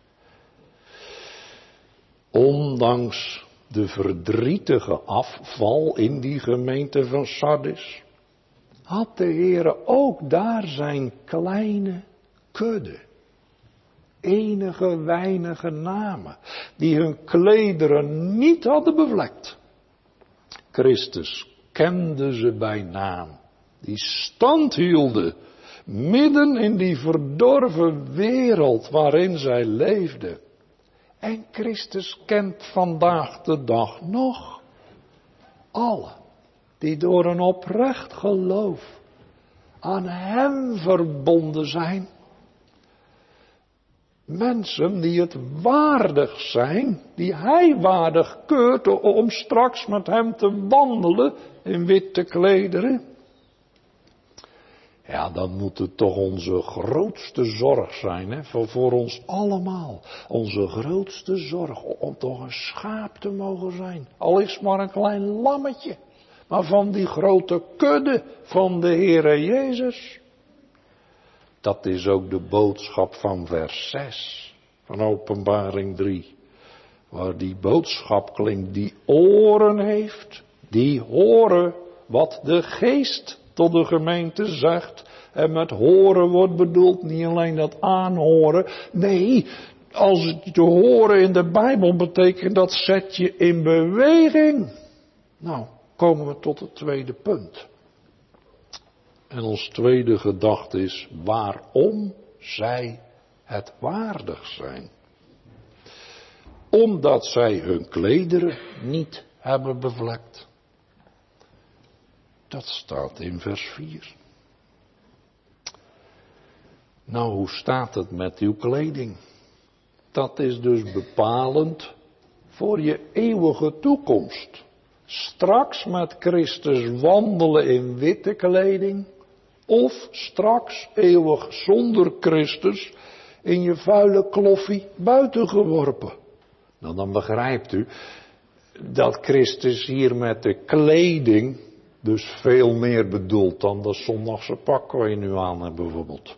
Ondanks de verdrietige afval in die gemeente van Sardis, had de Heere ook daar zijn kleine kudde. Enige weinige namen, die hun klederen niet hadden bevlekt. Christus kende ze bij naam, die stand hielden, midden in die verdorven wereld waarin zij leefden. En Christus kent vandaag de dag nog alle die door een oprecht geloof aan hem verbonden zijn. Mensen die het waardig zijn, die hij waardig keurt om straks met hem te wandelen in witte klederen. Ja, dan moet het toch onze grootste zorg zijn, hè, voor ons allemaal. Onze grootste zorg om toch een schaap te mogen zijn. Al is het maar een klein lammetje. Maar van die grote kudde van de Heere Jezus. Dat is ook de boodschap van vers 6 van Openbaring 3. Waar die boodschap klinkt, die oren heeft, die horen wat de Geest tot de gemeente zegt. En met horen wordt bedoeld niet alleen dat aanhoren. Nee, als het te horen in de Bijbel betekent, dat zet je in beweging. Nou, komen we tot het tweede punt. En ons tweede gedachte is waarom zij het waardig zijn. Omdat zij hun klederen niet hebben bevlekt. Dat staat in vers 4. Nou, hoe staat het met uw kleding? Dat is dus bepalend voor je eeuwige toekomst. Straks met Christus wandelen in witte kleding. Of straks eeuwig zonder Christus in je vuile kloffie buiten geworpen. Nou, dan begrijpt u dat Christus hier met de kleding dus veel meer bedoelt dan dat zondagse pak waar je nu aan hebt bijvoorbeeld.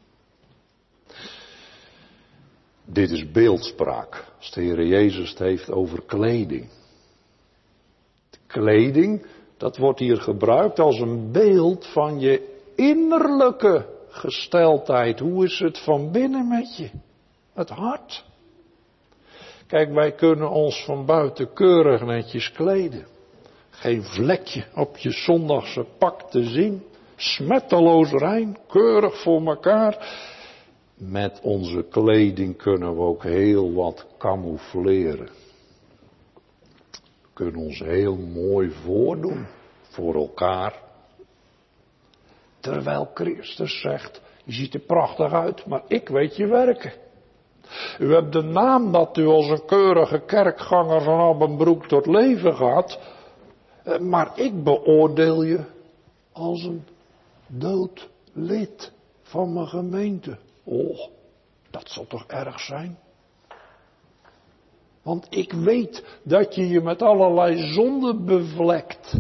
Dit is beeldspraak, als de Heer Jezus het heeft over kleding. De kleding, dat wordt hier gebruikt als een beeld van je innerlijke gesteldheid. Hoe is het van binnen met je? Het hart. Kijk, wij kunnen ons van buiten keurig netjes kleden. Geen vlekje op je zondagse pak te zien. Smetteloos rein, keurig voor elkaar. Met onze kleding kunnen we ook heel wat camoufleren. We kunnen ons heel mooi voordoen voor elkaar. Terwijl Christus zegt, je ziet er prachtig uit, maar ik weet je werken. U hebt de naam dat u als een keurige kerkganger van Abbenbroek tot leven gaat. Maar ik beoordeel je als een dood lid van mijn gemeente. Oh, dat zal toch erg zijn? Want ik weet dat je je met allerlei zonden bevlekt.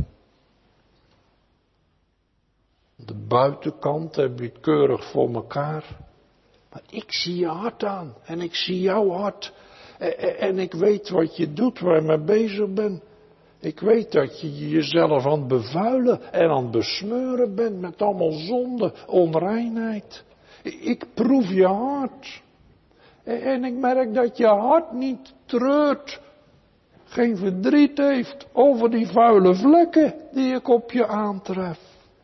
De buitenkant heb je het keurig voor elkaar. Maar ik zie je hart aan. En ik zie jouw hart. En ik weet wat je doet, waar je mee bezig bent. Ik weet dat je jezelf aan het bevuilen en aan het besmeuren bent met allemaal zonde, onreinheid. Ik proef je hart. En ik merk dat je hart niet treurt. Geen verdriet heeft over die vuile vlekken die ik op je aantref.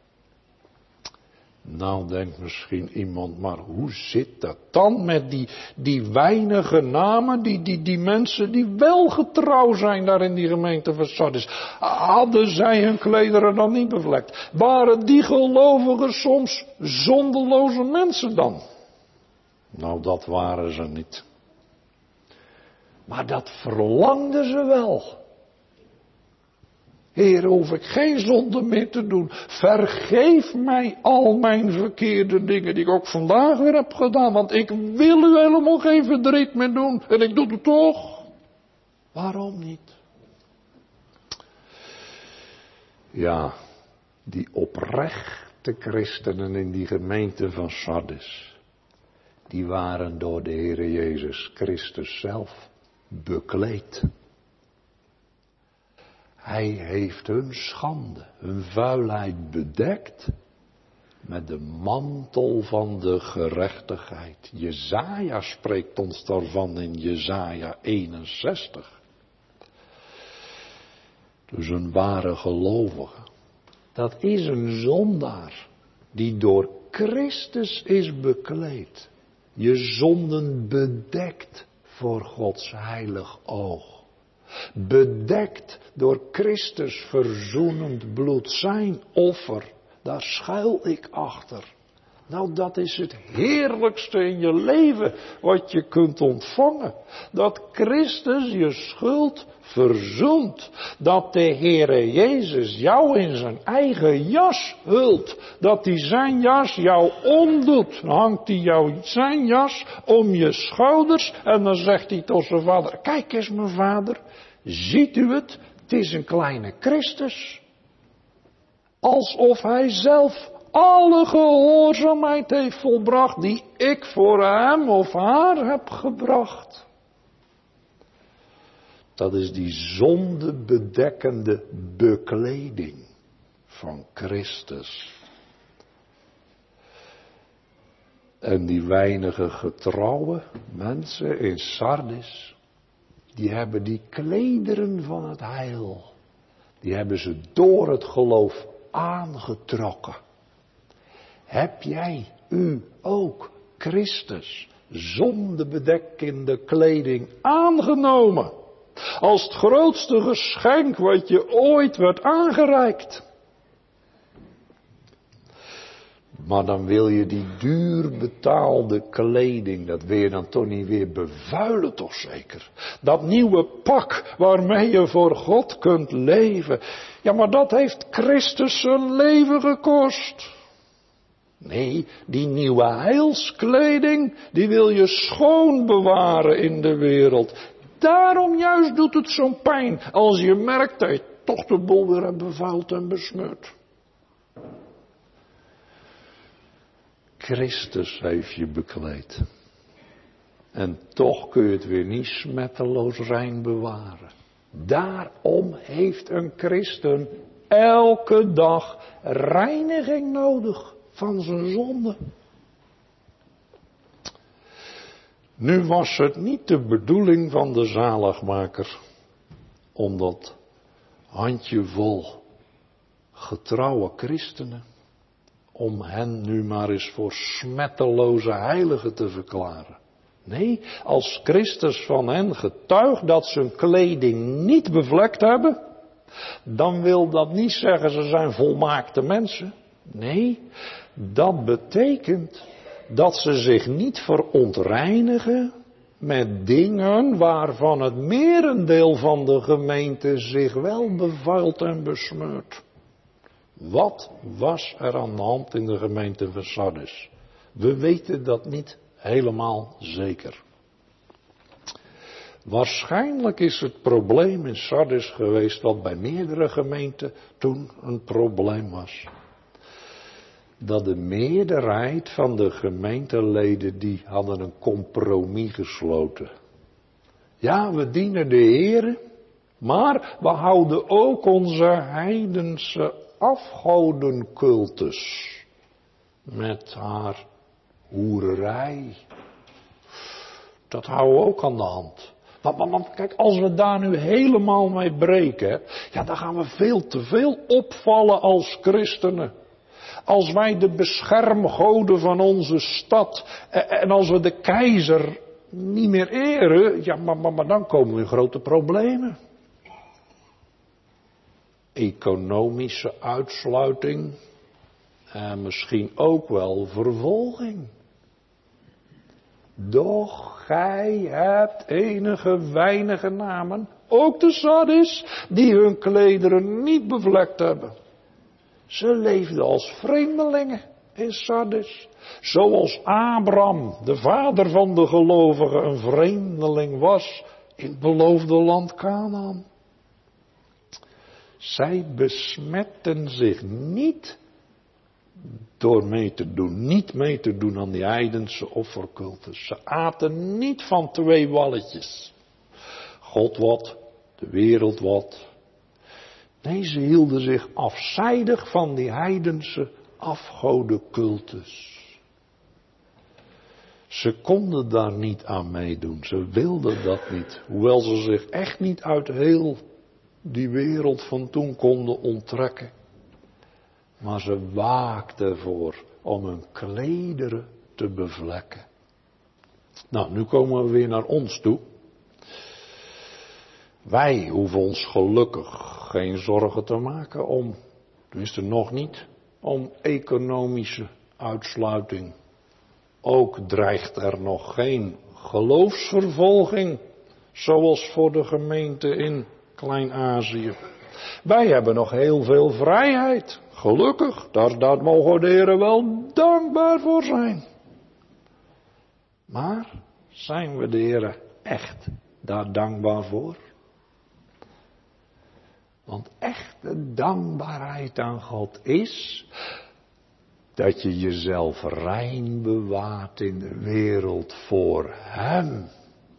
Nou denkt misschien iemand, maar hoe zit dat dan met die weinige namen, die mensen die wel getrouw zijn daar in die gemeente van Sardis. Hadden zij hun klederen dan niet bevlekt? Waren die gelovigen soms zonderloze mensen dan? Nou, dat waren ze niet. Maar dat verlangden ze wel. Heer, hoef ik geen zonde meer te doen. Vergeef mij al mijn verkeerde dingen die ik ook vandaag weer heb gedaan. Want ik wil u helemaal geen verdriet meer doen. En ik doe het toch. Waarom niet? Ja, die oprechte christenen in die gemeente van Sardis. Die waren door de Heere Jezus Christus zelf bekleed. Hij heeft hun schande, hun vuilheid bedekt met de mantel van de gerechtigheid. Jesaja spreekt ons daarvan in Jesaja 61. Dus een ware gelovige, dat is een zondaar die door Christus is bekleed. Je zonden bedekt voor Gods heilig oog. Bedekt door Christus verzoenend bloed, zijn offer, daar schuil ik achter. Nou, dat is het heerlijkste in je leven wat je kunt ontvangen. Dat Christus je schuld verzoent. Dat de Heere Jezus jou in zijn eigen jas hult. Dat hij zijn jas jou omdoet. Dan hangt hij jou zijn jas om je schouders en dan zegt hij tot zijn vader, kijk eens mijn vader, ziet u het? Het is een kleine Christus. Alsof hij zelf alle gehoorzaamheid heeft volbracht die ik voor hem of haar heb gebracht. Dat is die zondebedekkende bekleding van Christus. En die weinige getrouwe mensen in Sardis, die hebben die klederen van het heil, die hebben ze door het geloof aangetrokken. Heb jij, u ook, Christus, zondebedekkende kleding aangenomen? Als het grootste geschenk wat je ooit werd aangereikt. Maar dan wil je die duur betaalde kleding, dat wil je dan toch niet weer bevuilen, toch zeker? Dat nieuwe pak waarmee je voor God kunt leven. Ja, maar dat heeft Christus zijn leven gekost. Nee, die nieuwe heilskleding, die wil je schoon bewaren in de wereld. Daarom juist doet het zo'n pijn als je merkt dat je toch de boel weer hebt bevuild en besmeurd. Christus heeft je bekleed. En toch kun je het weer niet smetteloos rein bewaren. Daarom heeft een christen elke dag reiniging nodig van zijn zonde. Nu was het niet de bedoeling van de zaligmaker om dat handjevol getrouwe christenen, om hen nu maar eens voor smetteloze heiligen te verklaren. Nee, als Christus van hen getuigt dat ze hun kleding niet bevlekt hebben, dan wil dat niet zeggen ze zijn volmaakte mensen. Nee, dat betekent dat ze zich niet verontreinigen met dingen waarvan het merendeel van de gemeente zich wel bevuilt en besmeurt. Wat was er aan de hand in de gemeente van Sardis? We weten dat niet helemaal zeker. Waarschijnlijk is het probleem in Sardis geweest wat bij meerdere gemeenten toen een probleem was. Dat de meerderheid van de gemeenteleden die hadden een compromis gesloten. Ja, we dienen de Heere, maar we houden ook onze heidense afgodencultus met haar hoererij. Dat houden we ook aan de hand. Want kijk, als we daar nu helemaal mee breken, ja, dan gaan we veel te veel opvallen als christenen. Als wij de beschermgoden van onze stad en als we de keizer niet meer eren, ja, maar dan komen we in grote problemen. Economische uitsluiting en misschien ook wel vervolging. Doch gij hebt enige weinige namen, ook de Sardis, die hun klederen niet bevlekt hebben. Ze leefden als vreemdelingen in Sardis. Zoals Abraham, de vader van de gelovigen, een vreemdeling was in het beloofde land Kanaan. Zij besmetten zich niet door niet mee te doen aan die heidense offercultus. Ze aten niet van twee walletjes. God wat, de wereld wat. Nee, ze hielden zich afzijdig van die heidense afgodencultus. Ze konden daar niet aan meedoen. Ze wilden dat niet. Hoewel ze zich echt niet uit heel die wereld van toen konden onttrekken. Maar ze waakten ervoor om hun klederen te bevlekken. Nou, nu komen we weer naar ons toe. Wij hoeven ons gelukkig geen zorgen te maken om, tenminste nog niet, om economische uitsluiting. Ook dreigt er nog geen geloofsvervolging, zoals voor de gemeente in Klein-Azië. Wij hebben nog heel veel vrijheid, gelukkig, daar mogen de Heer wel dankbaar voor zijn. Maar zijn we de Heer echt daar dankbaar voor? Want echte dankbaarheid aan God is dat je jezelf rein bewaart in de wereld voor Hem.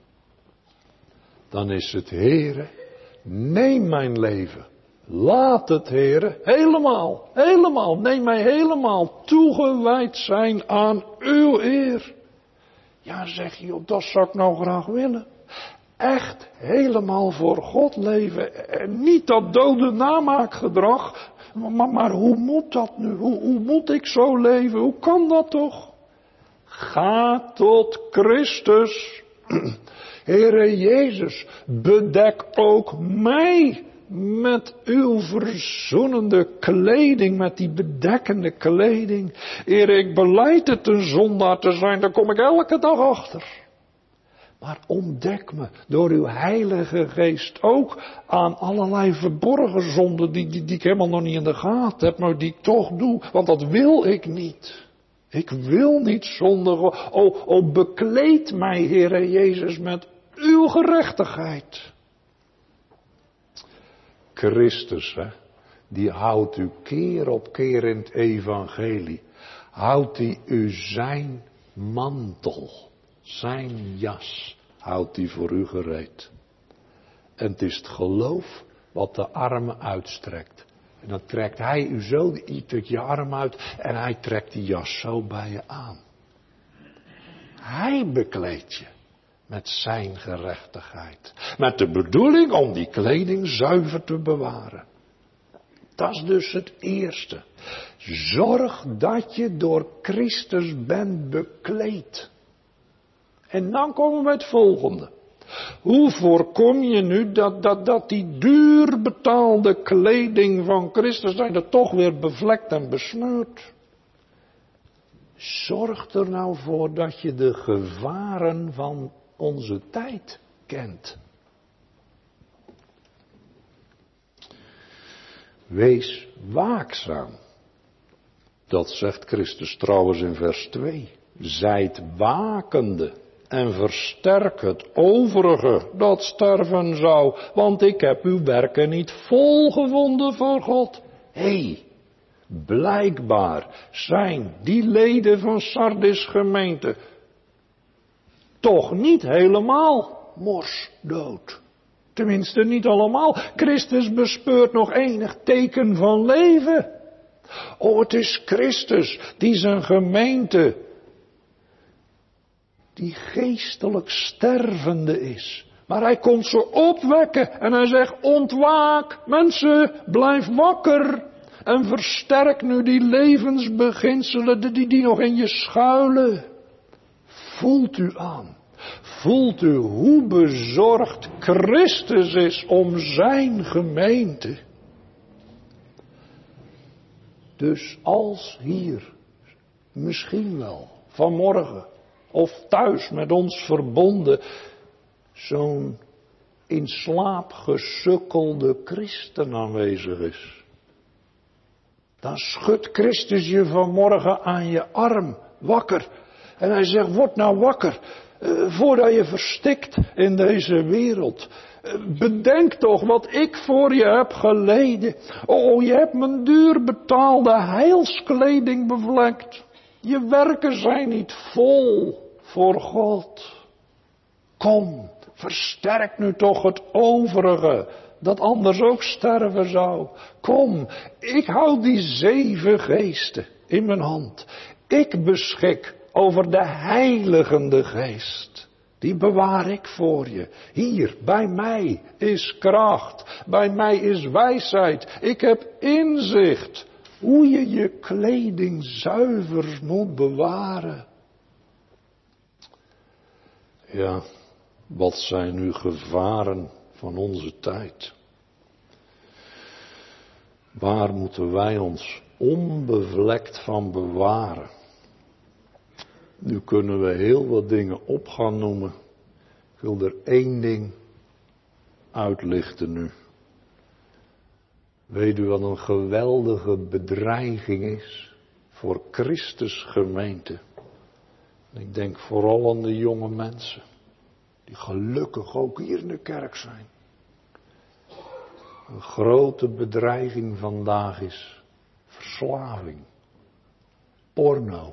Dan is het, Heere, neem mijn leven. Laat het, Heere, helemaal, neem mij helemaal toegewijd zijn aan uw eer. Ja, zeg je, dat zou ik nou graag willen. Echt helemaal voor God leven. En niet dat dode namaakgedrag. Maar hoe moet dat nu? Hoe moet ik zo leven? Hoe kan dat toch? Ga tot Christus. Heere Jezus, bedek ook mij met uw verzoenende kleding, met die bedekkende kleding. Heere, ik belijd het een zondaar te zijn, daar kom ik elke dag achter. Maar ontdek me door uw Heilige Geest ook aan allerlei verborgen zonden die ik helemaal nog niet in de gaten heb, maar die ik toch doe, want dat wil ik niet. Ik wil niet zondigen. O, bekleed mij, Heere Jezus, met uw gerechtigheid. Christus, die houdt u keer op keer in het evangelie. Houdt hij u zijn mantel, zijn jas, houdt hij voor u gereed. En het is het geloof wat de armen uitstrekt. En dan trekt hij u zo, je trekt je arm uit en hij trekt die jas zo bij je aan. Hij bekleedt je. met zijn gerechtigheid. Met de bedoeling om die kleding zuiver te bewaren. Dat is dus het eerste. Zorg dat je door Christus bent bekleed. En dan komen we het volgende. Hoe voorkom je nu dat die duur betaalde kleding van Christus, dat je toch weer bevlekt en besmeurd? Zorg er nou voor dat je de gevaren van onze tijd kent. Wees waakzaam. Dat zegt Christus trouwens in vers 2. Zijt wakende en versterk het overige dat sterven zou, want ik heb uw werken niet volgevonden voor God. Blijkbaar zijn die leden van Sardis gemeente toch niet helemaal morsdood. Tenminste niet allemaal. Christus bespeurt nog enig teken van leven. Het is Christus die zijn gemeente, die geestelijk stervende is. Maar hij komt ze opwekken en hij zegt, ontwaak mensen, blijf wakker. En versterk nu die levensbeginselen die nog in je schuilen. Voelt u aan. Voelt u hoe bezorgd Christus is om zijn gemeente. Dus als hier, misschien wel, vanmorgen of thuis met ons verbonden, zo'n in slaap gesukkelde christen aanwezig is. Dan schudt Christus je vanmorgen aan je arm wakker. En hij zegt, word nou wakker, voordat je verstikt in deze wereld. Bedenk toch wat ik voor je heb geleden. Je hebt mijn duur betaalde heilskleding bevlekt. Je werken zijn niet vol voor God. Kom, versterk nu toch het overige, dat anders ook sterven zou. Kom, ik hou die 7 geesten in mijn hand. Ik beschik over de heiligende geest. Die bewaar ik voor je. Hier, bij mij is kracht. Bij mij is wijsheid. Ik heb inzicht. Hoe je je kleding zuiver moet bewaren. Ja, wat zijn nu gevaren van onze tijd? Waar moeten wij ons onbevlekt van bewaren? Nu kunnen we heel wat dingen op gaan noemen. Ik wil er 1 ding uitlichten nu. Weet u wat een geweldige bedreiging is voor Christus gemeente? Ik denk vooral aan de jonge mensen, die gelukkig ook hier in de kerk zijn. Een grote bedreiging vandaag is verslaving, porno.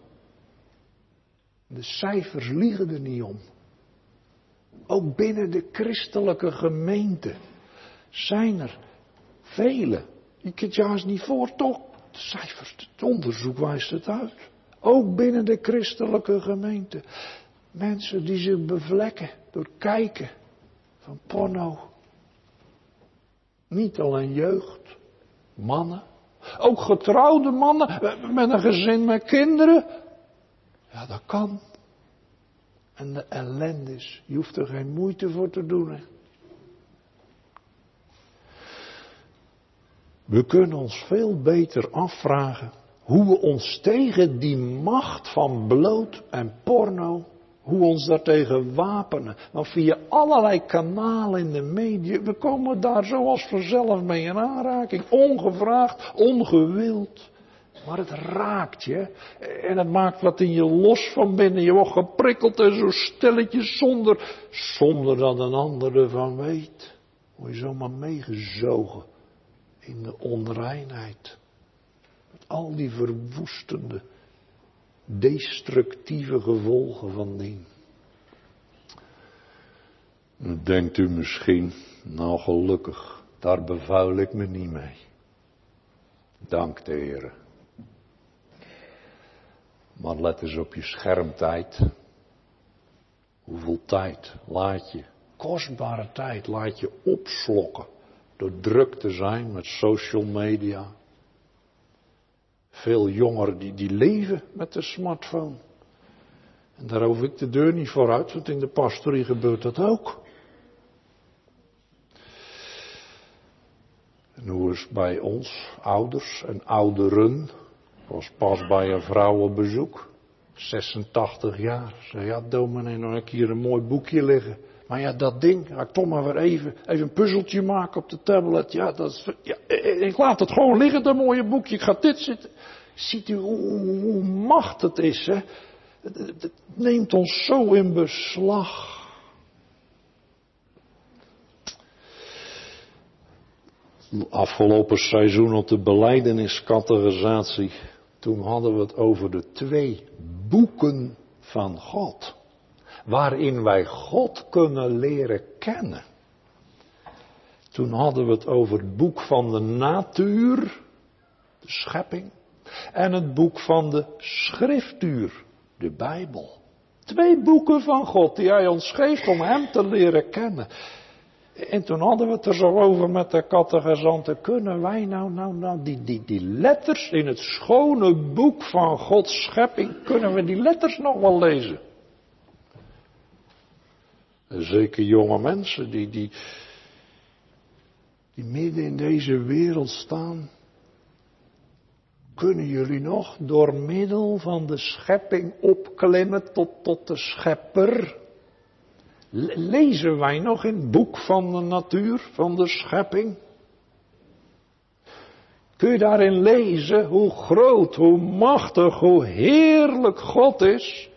De cijfers liegen er niet om. Ook binnen de christelijke gemeente zijn er vele. Je kunt je haast niet voor, toch? De cijfers, het onderzoek wijst het uit. Ook binnen de christelijke gemeente. Mensen die zich bevlekken door kijken van porno. Niet alleen jeugd, mannen. Ook getrouwde mannen met een gezin met kinderen. Ja, dat kan. En de ellende is, je hoeft er geen moeite voor te doen. Hè. We kunnen ons veel beter afvragen hoe we ons tegen die macht van bloot en porno, hoe we ons daartegen wapenen. Want via allerlei kanalen in de media, we komen daar zoals vanzelf mee in aanraking. Ongevraagd, ongewild. Maar het raakt je. En het maakt wat in je los van binnen. Je wordt geprikkeld en zo stilletjes zonder dat een ander ervan weet. Word je zomaar meegezogen in de onreinheid. Met al die verwoestende, destructieve gevolgen van dien. Dan denkt u misschien, nou gelukkig, daar bevuil ik me niet mee. Dank de Heere. Maar let eens op je schermtijd. Hoeveel tijd laat je, kostbare tijd, laat je opslokken door druk te zijn met social media. Veel jongeren die leven met de smartphone. En daar hoef ik de deur niet voor uit, want in de pastorie gebeurt dat ook. En hoe is bij ons, ouders en ouderen, was pas bij een vrouw op bezoek, 86 jaar. Zei, ja dominee, nog een keer een mooi boekje liggen. Maar ja, dat ding, ga ik toch maar weer even een puzzeltje maken op de tablet. Ja, ik laat het gewoon liggen, dat mooie boekje, ik ga dit zitten. Ziet u hoe macht het is, hè? Het neemt ons zo in beslag. Afgelopen seizoen op de belijdeniscategorisatie, toen hadden we het over de 2 boeken van God. Waarin wij God kunnen leren kennen. Toen hadden we het over het boek van de natuur, de schepping. En het boek van de schriftuur, de Bijbel. 2 boeken van God die hij ons geeft om hem te leren kennen. En toen hadden we het er zo over met de catechizanten. Kunnen wij nou die letters in het schone boek van Gods schepping, kunnen we die letters nog wel lezen? En zeker jonge mensen die midden in deze wereld staan. Kunnen jullie nog door middel van de schepping opklimmen tot de schepper? Lezen wij nog in het boek van de natuur, van de schepping? Kun je daarin lezen hoe groot, hoe machtig, hoe heerlijk God is?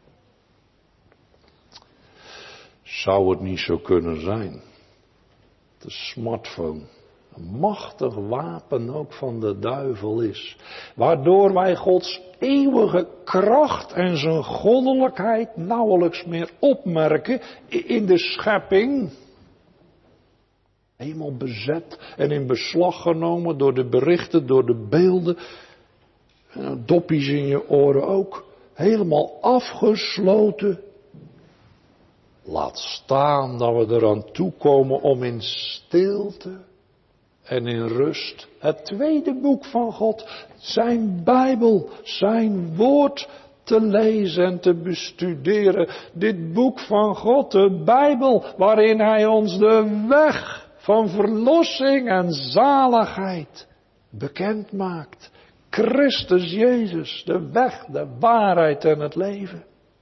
Zou het niet zo kunnen zijn? De smartphone. Een machtig wapen ook van de duivel is. Waardoor wij Gods eeuwige kracht en zijn goddelijkheid nauwelijks meer opmerken in de schepping. Helemaal bezet en in beslag genomen door de berichten, door de beelden. Doppies in je oren ook. Helemaal afgesloten. Laat staan dat we eraan toekomen om in stilte en in rust het 2e boek van God, zijn Bijbel, zijn woord te lezen en te bestuderen. Dit boek van God, de Bijbel, waarin hij ons de weg van verlossing en zaligheid bekend maakt. Christus Jezus, de weg, de waarheid en het leven.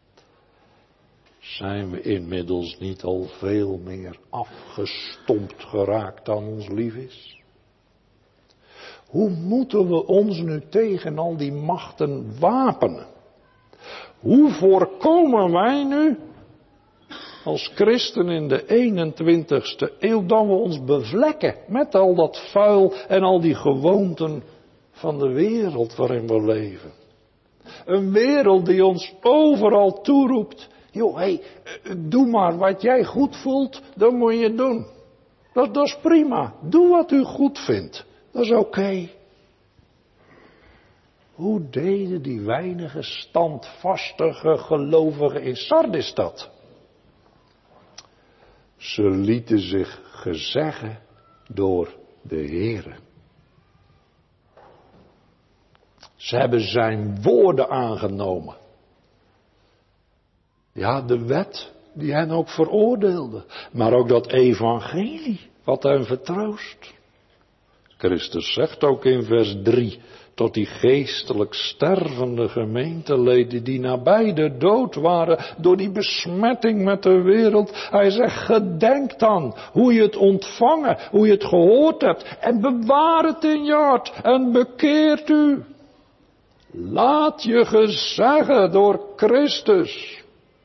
Zijn we inmiddels niet al veel meer afgestompt geraakt dan ons lief is? Hoe moeten we ons nu tegen al die machten wapenen? Hoe voorkomen wij nu, als christen in de 21ste eeuw, dat we ons bevlekken met al dat vuil en al die gewoonten van de wereld waarin we leven? Een wereld die ons overal toeroept. Joh, doe maar wat jij goed voelt, dat moet je doen. Dat is prima. Doe wat u goed vindt. Dat is oké. Hoe deden die weinige standvastige gelovigen in Sardis dat? Ze lieten zich gezeggen door de Heere. Ze hebben zijn woorden aangenomen. Ja, de wet die hen ook veroordeelde. Maar ook dat evangelie wat hen vertroost. Christus zegt ook in vers 3 tot die geestelijk stervende gemeenteleden die nabij de dood waren door die besmetting met de wereld. Hij zegt, gedenk dan hoe je het ontvangen, hoe je het gehoord hebt en bewaar het in je hart en bekeert u. Laat je gezeggen door Christus.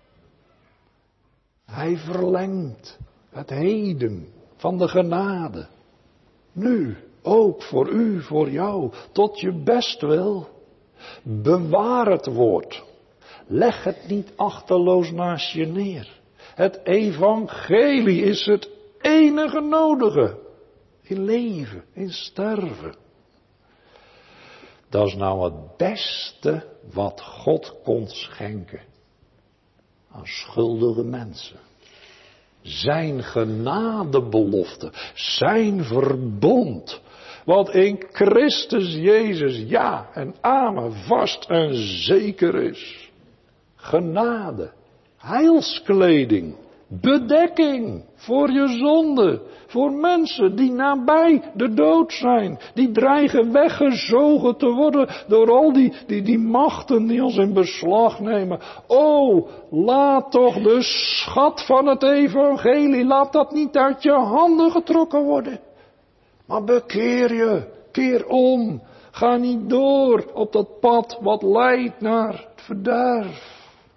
Hij verlengt het heden van de genade. Nu, ook voor u, voor jou, tot je bestwil. Bewaar het woord. Leg het niet achterloos naast je neer. Het evangelie is het enige nodige. In leven, in sterven. Dat is nou het beste wat God kon schenken. aan schuldige mensen. Zijn genadebelofte, zijn verbond, wat in Christus Jezus ja en amen vast en zeker is. Genade, heilskleding, bedekking voor je zonde, voor mensen die nabij de dood zijn, die dreigen weggezogen te worden door al die machten die ons in beslag nemen. O, laat toch de schat van het evangelie, laat dat niet uit je handen getrokken worden. Maar bekeer je, keer om, ga niet door op dat pad wat leidt naar het verderf.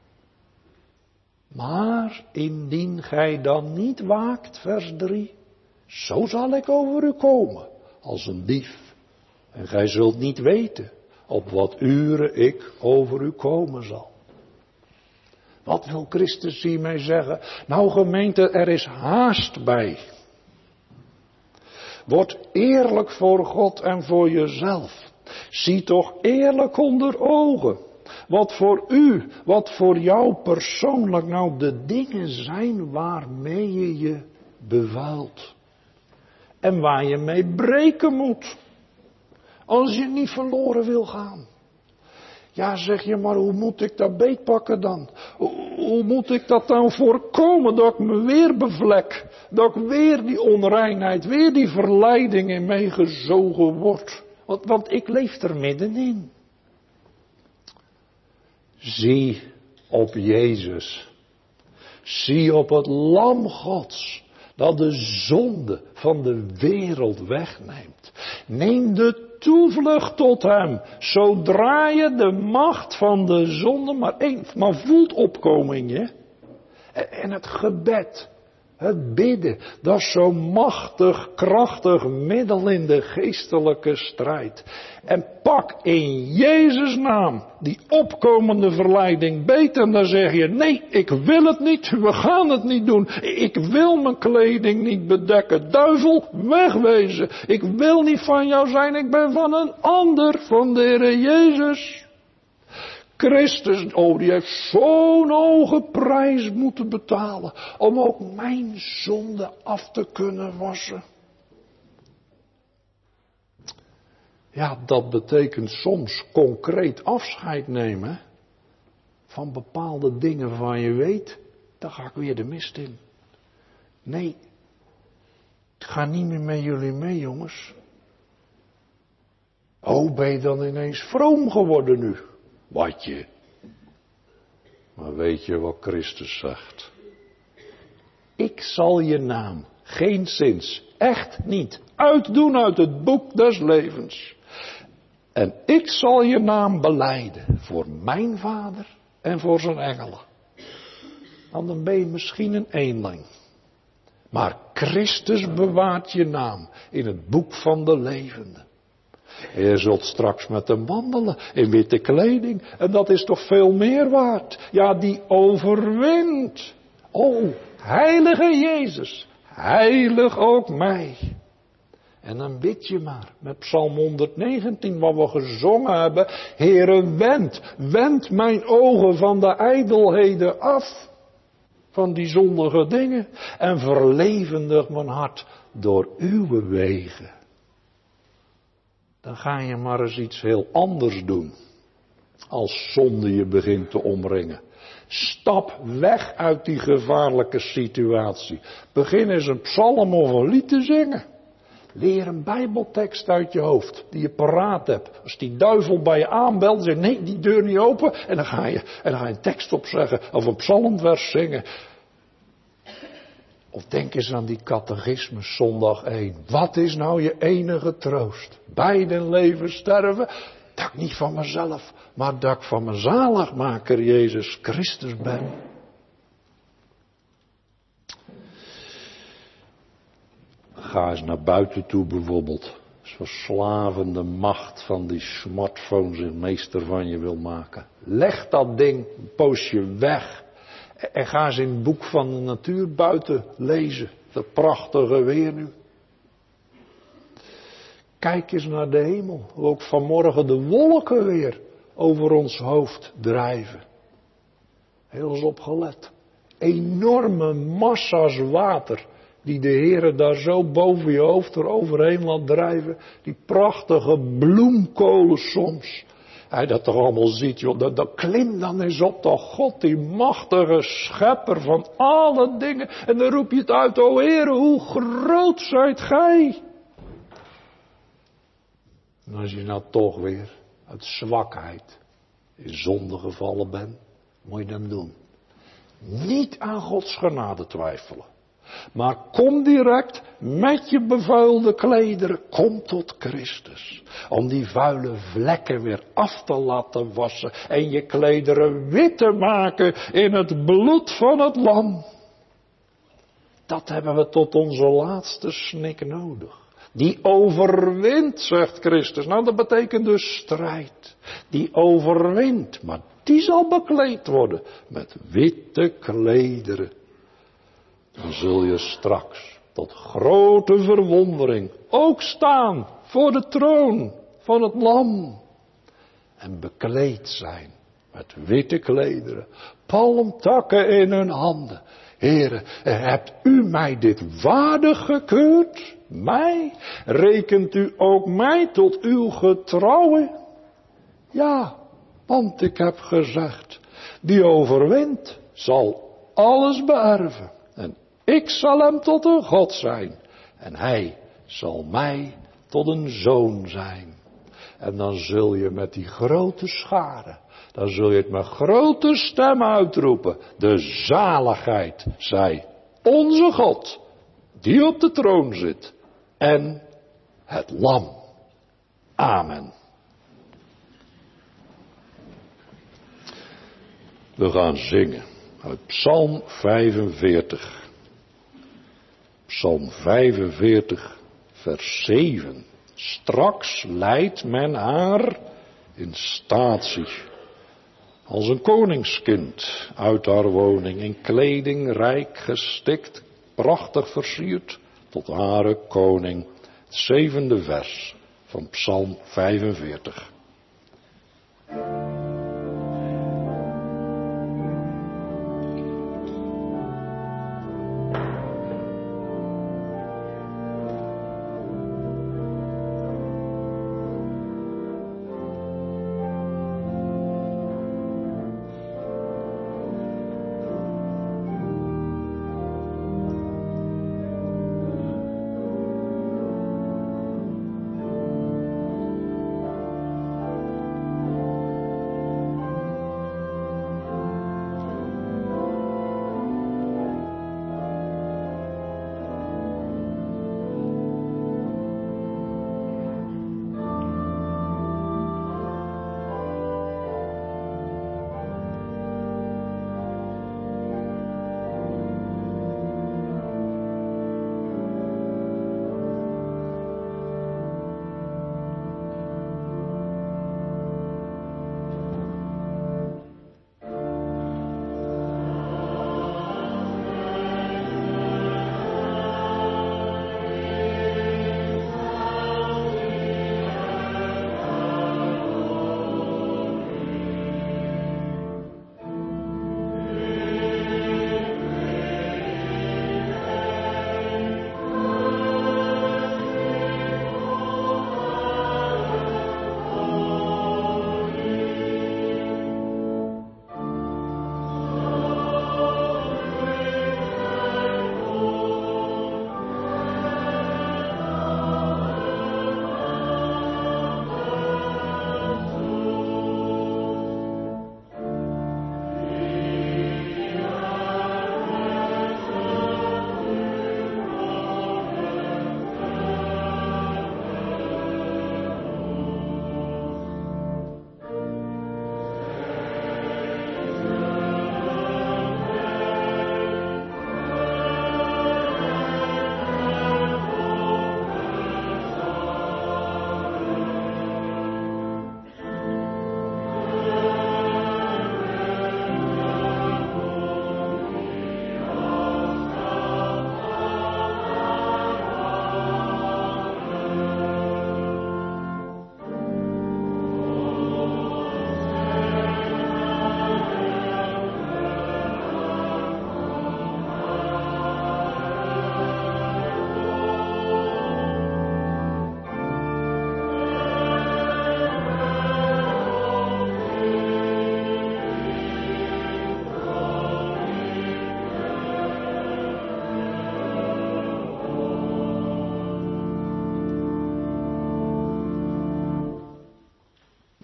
Maar indien gij dan niet waakt, vers 3, zo zal ik over u komen als een dief. En gij zult niet weten op wat uren ik over u komen zal. Wat wil Christus hiermee zeggen? Nou gemeente, er is haast bij. Word eerlijk voor God en voor jezelf. Zie toch eerlijk onder ogen. Wat voor u, wat voor jou persoonlijk nou de dingen zijn waarmee je je bevuilt. En waar je mee breken moet. Als je niet verloren wil gaan. Ja, zeg je, maar hoe moet ik dat beetpakken dan? Hoe moet ik dat dan voorkomen dat ik me weer bevlek? Dat ik weer die onreinheid, weer die verleiding in meegezogen word? Want ik leef er middenin. Zie op Jezus. Zie op het lam Gods, dat de zonde van de wereld wegneemt. Neem de toevlucht tot hem, zodra je de macht van de zonde maar voelt opkomen in je. En het gebed, het bidden, dat is zo'n machtig, krachtig middel in de geestelijke strijd. En pak in Jezus' naam die opkomende verleiding beet en dan zeg je, nee, ik wil het niet, we gaan het niet doen. Ik wil mijn kleding niet bedekken. Duivel, wegwezen. Ik wil niet van jou zijn, ik ben van een ander, van de Heer Jezus. Christus, die heeft zo'n hoge prijs moeten betalen om ook mijn zonde af te kunnen wassen. Ja, dat betekent soms concreet afscheid nemen van bepaalde dingen waarvan je weet, dan ga ik weer de mist in. Nee, ik ga niet meer met jullie mee, jongens. Oh, ben je dan ineens vroom geworden nu? Watje. Maar weet je wat Christus zegt? Ik zal je naam geenszins, echt niet, uitdoen uit het boek des levens. En ik zal je naam belijden voor mijn Vader en voor zijn engelen. Want dan ben je misschien een eenling. Maar Christus bewaart je naam in het boek van de levenden. En je zult straks met hem wandelen in witte kleding. En dat is toch veel meer waard. Ja, die overwint. O, heilige Jezus, heilig ook mij. En dan bid je maar met Psalm 119 wat we gezongen hebben. Heere, wend mijn ogen van de ijdelheden af. Van die zondige dingen. En verlevendig mijn hart door uw wegen. Dan ga je maar eens iets heel anders doen. Als zonde je begint te omringen. Stap weg uit die gevaarlijke situatie. Begin eens een psalm of een lied te zingen. Leer een bijbeltekst uit je hoofd, die je paraat hebt. Als die duivel bij je aanbelt, zeg nee, die deur niet open. En dan ga je een tekst opzeggen of een psalmvers zingen. Of denk eens aan die catechismus zondag 1. Wat is nou je enige troost? Bij den leven sterven, dat ik niet van mezelf, maar dat ik van mijn zaligmaker Jezus Christus ben. Ga eens naar buiten toe bijvoorbeeld. Als verslavende macht van die smartphone zich meester van je wil maken. Leg dat ding een poosje weg. En ga eens in het boek van de natuur buiten lezen. Dat prachtige weer nu. Kijk eens naar de hemel. Hoe ook vanmorgen de wolken weer over ons hoofd drijven. Heel eens op gelet. Enorme massa's water. Die de Heere daar zo boven je hoofd eroverheen laat drijven. Die prachtige bloemkolen soms. Hij dat toch allemaal ziet, joh. Dat klim dan eens op toch God, die machtige schepper van alle dingen. En dan roep je het uit, o Heere, hoe groot zijt gij. En als je nou toch weer uit zwakheid in zonde gevallen bent, moet je dan doen. Niet aan Gods genade twijfelen. Maar kom direct met je bevuilde klederen, kom tot Christus. Om die vuile vlekken weer af te laten wassen. En je klederen wit te maken in het bloed van het lam. Dat hebben we tot onze laatste snik nodig. Die overwint, zegt Christus. Nou, dat betekent dus strijd. Die overwint, maar die zal bekleed worden met witte klederen. Dan zul je straks tot grote verwondering ook staan voor de troon van het lam. En bekleed zijn met witte klederen, palmtakken in hun handen. Heere, hebt u mij dit waardig gekeurd? Mij? Rekent u ook mij tot uw getrouwe? Ja, want ik heb gezegd, die overwint zal alles beërven. En ik zal hem tot een God zijn. En hij zal mij tot een zoon zijn. En dan zul je met die grote schare, dan zul je het met grote stem uitroepen. De zaligheid zij onze God, die op de troon zit. En het lam. Amen. We gaan zingen uit Psalm 45. Psalm 45, vers 7. Straks leidt men haar in statie, als een koningskind uit haar woning, in kleding rijk gestikt, prachtig versierd, tot hare koning. Het 7e vers van Psalm 45.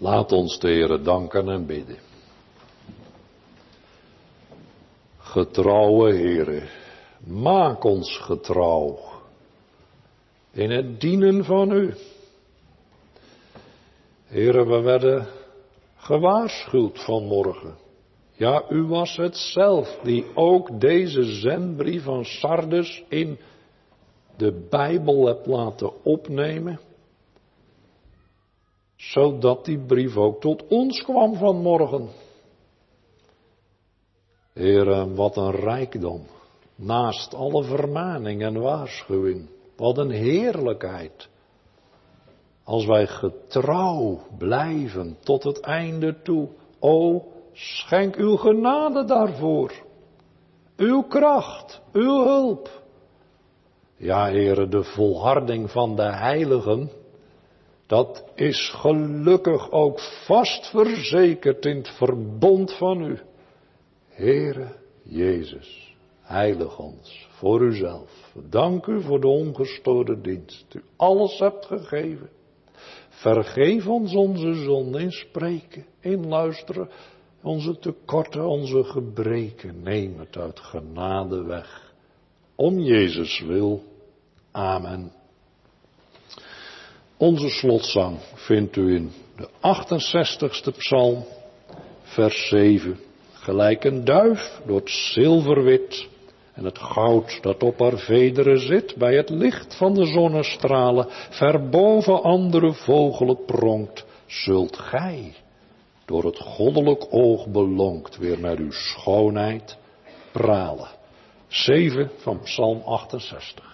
Laat ons de Heere danken en bidden. Getrouwe Heere, maak ons getrouw in het dienen van U. Heere, we werden gewaarschuwd vanmorgen. Ja, U was het zelf die ook deze zendbrief van Sardes in de Bijbel hebt laten opnemen. Zodat die brief ook tot ons kwam vanmorgen. Heere, wat een rijkdom. Naast alle vermaning en waarschuwing. Wat een heerlijkheid. Als wij getrouw blijven tot het einde toe. O, schenk uw genade daarvoor. Uw kracht, uw hulp. Ja, Heere, de volharding van de heiligen. Dat is gelukkig ook vast verzekerd in het verbond van U. Heere Jezus, heilig ons voor Uzelf. Dank U voor de ongestoorde dienst. U alles hebt gegeven. Vergeef ons onze zonden in spreken, in luisteren, onze tekorten, onze gebreken. Neem het uit genade weg. Om Jezus wil. Amen. Onze slotzang vindt u in de 68ste psalm, vers 7. Gelijk een duif door het zilverwit en het goud dat op haar vederen zit, bij het licht van de zonnestralen, ver boven andere vogelen pronkt, zult gij, door het goddelijk oog belonkt, weer met uw schoonheid pralen. 7 van psalm 68.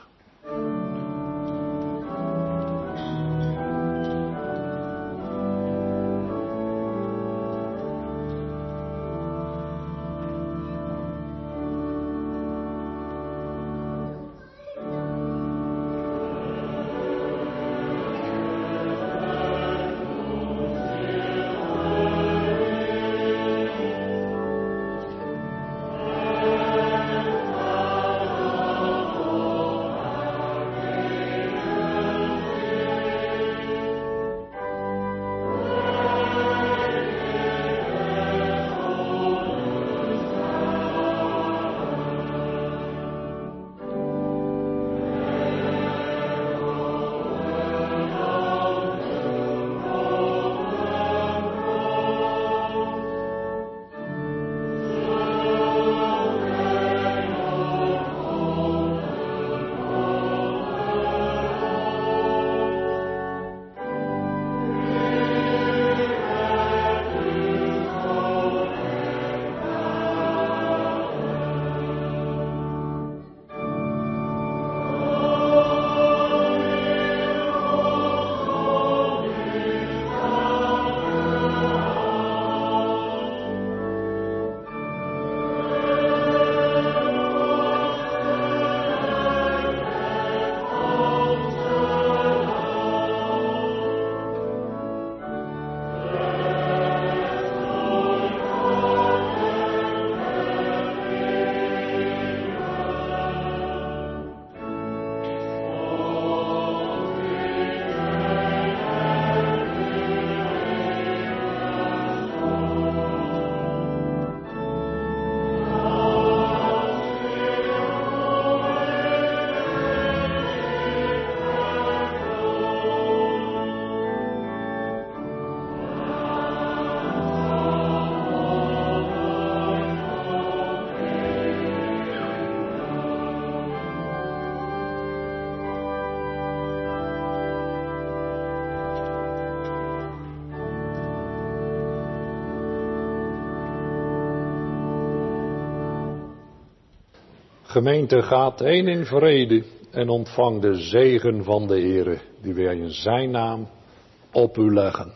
Gemeente, gaat heen in vrede en ontvang de zegen van de Heere, die wij in zijn naam op u leggen.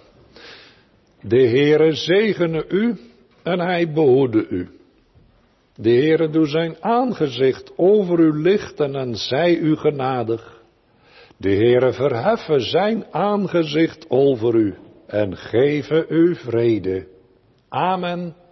De Heere zegene u en hij behoede u. De Heere doe zijn aangezicht over u lichten en zij u genadig. De Heere verheffe zijn aangezicht over u en geven u vrede. Amen.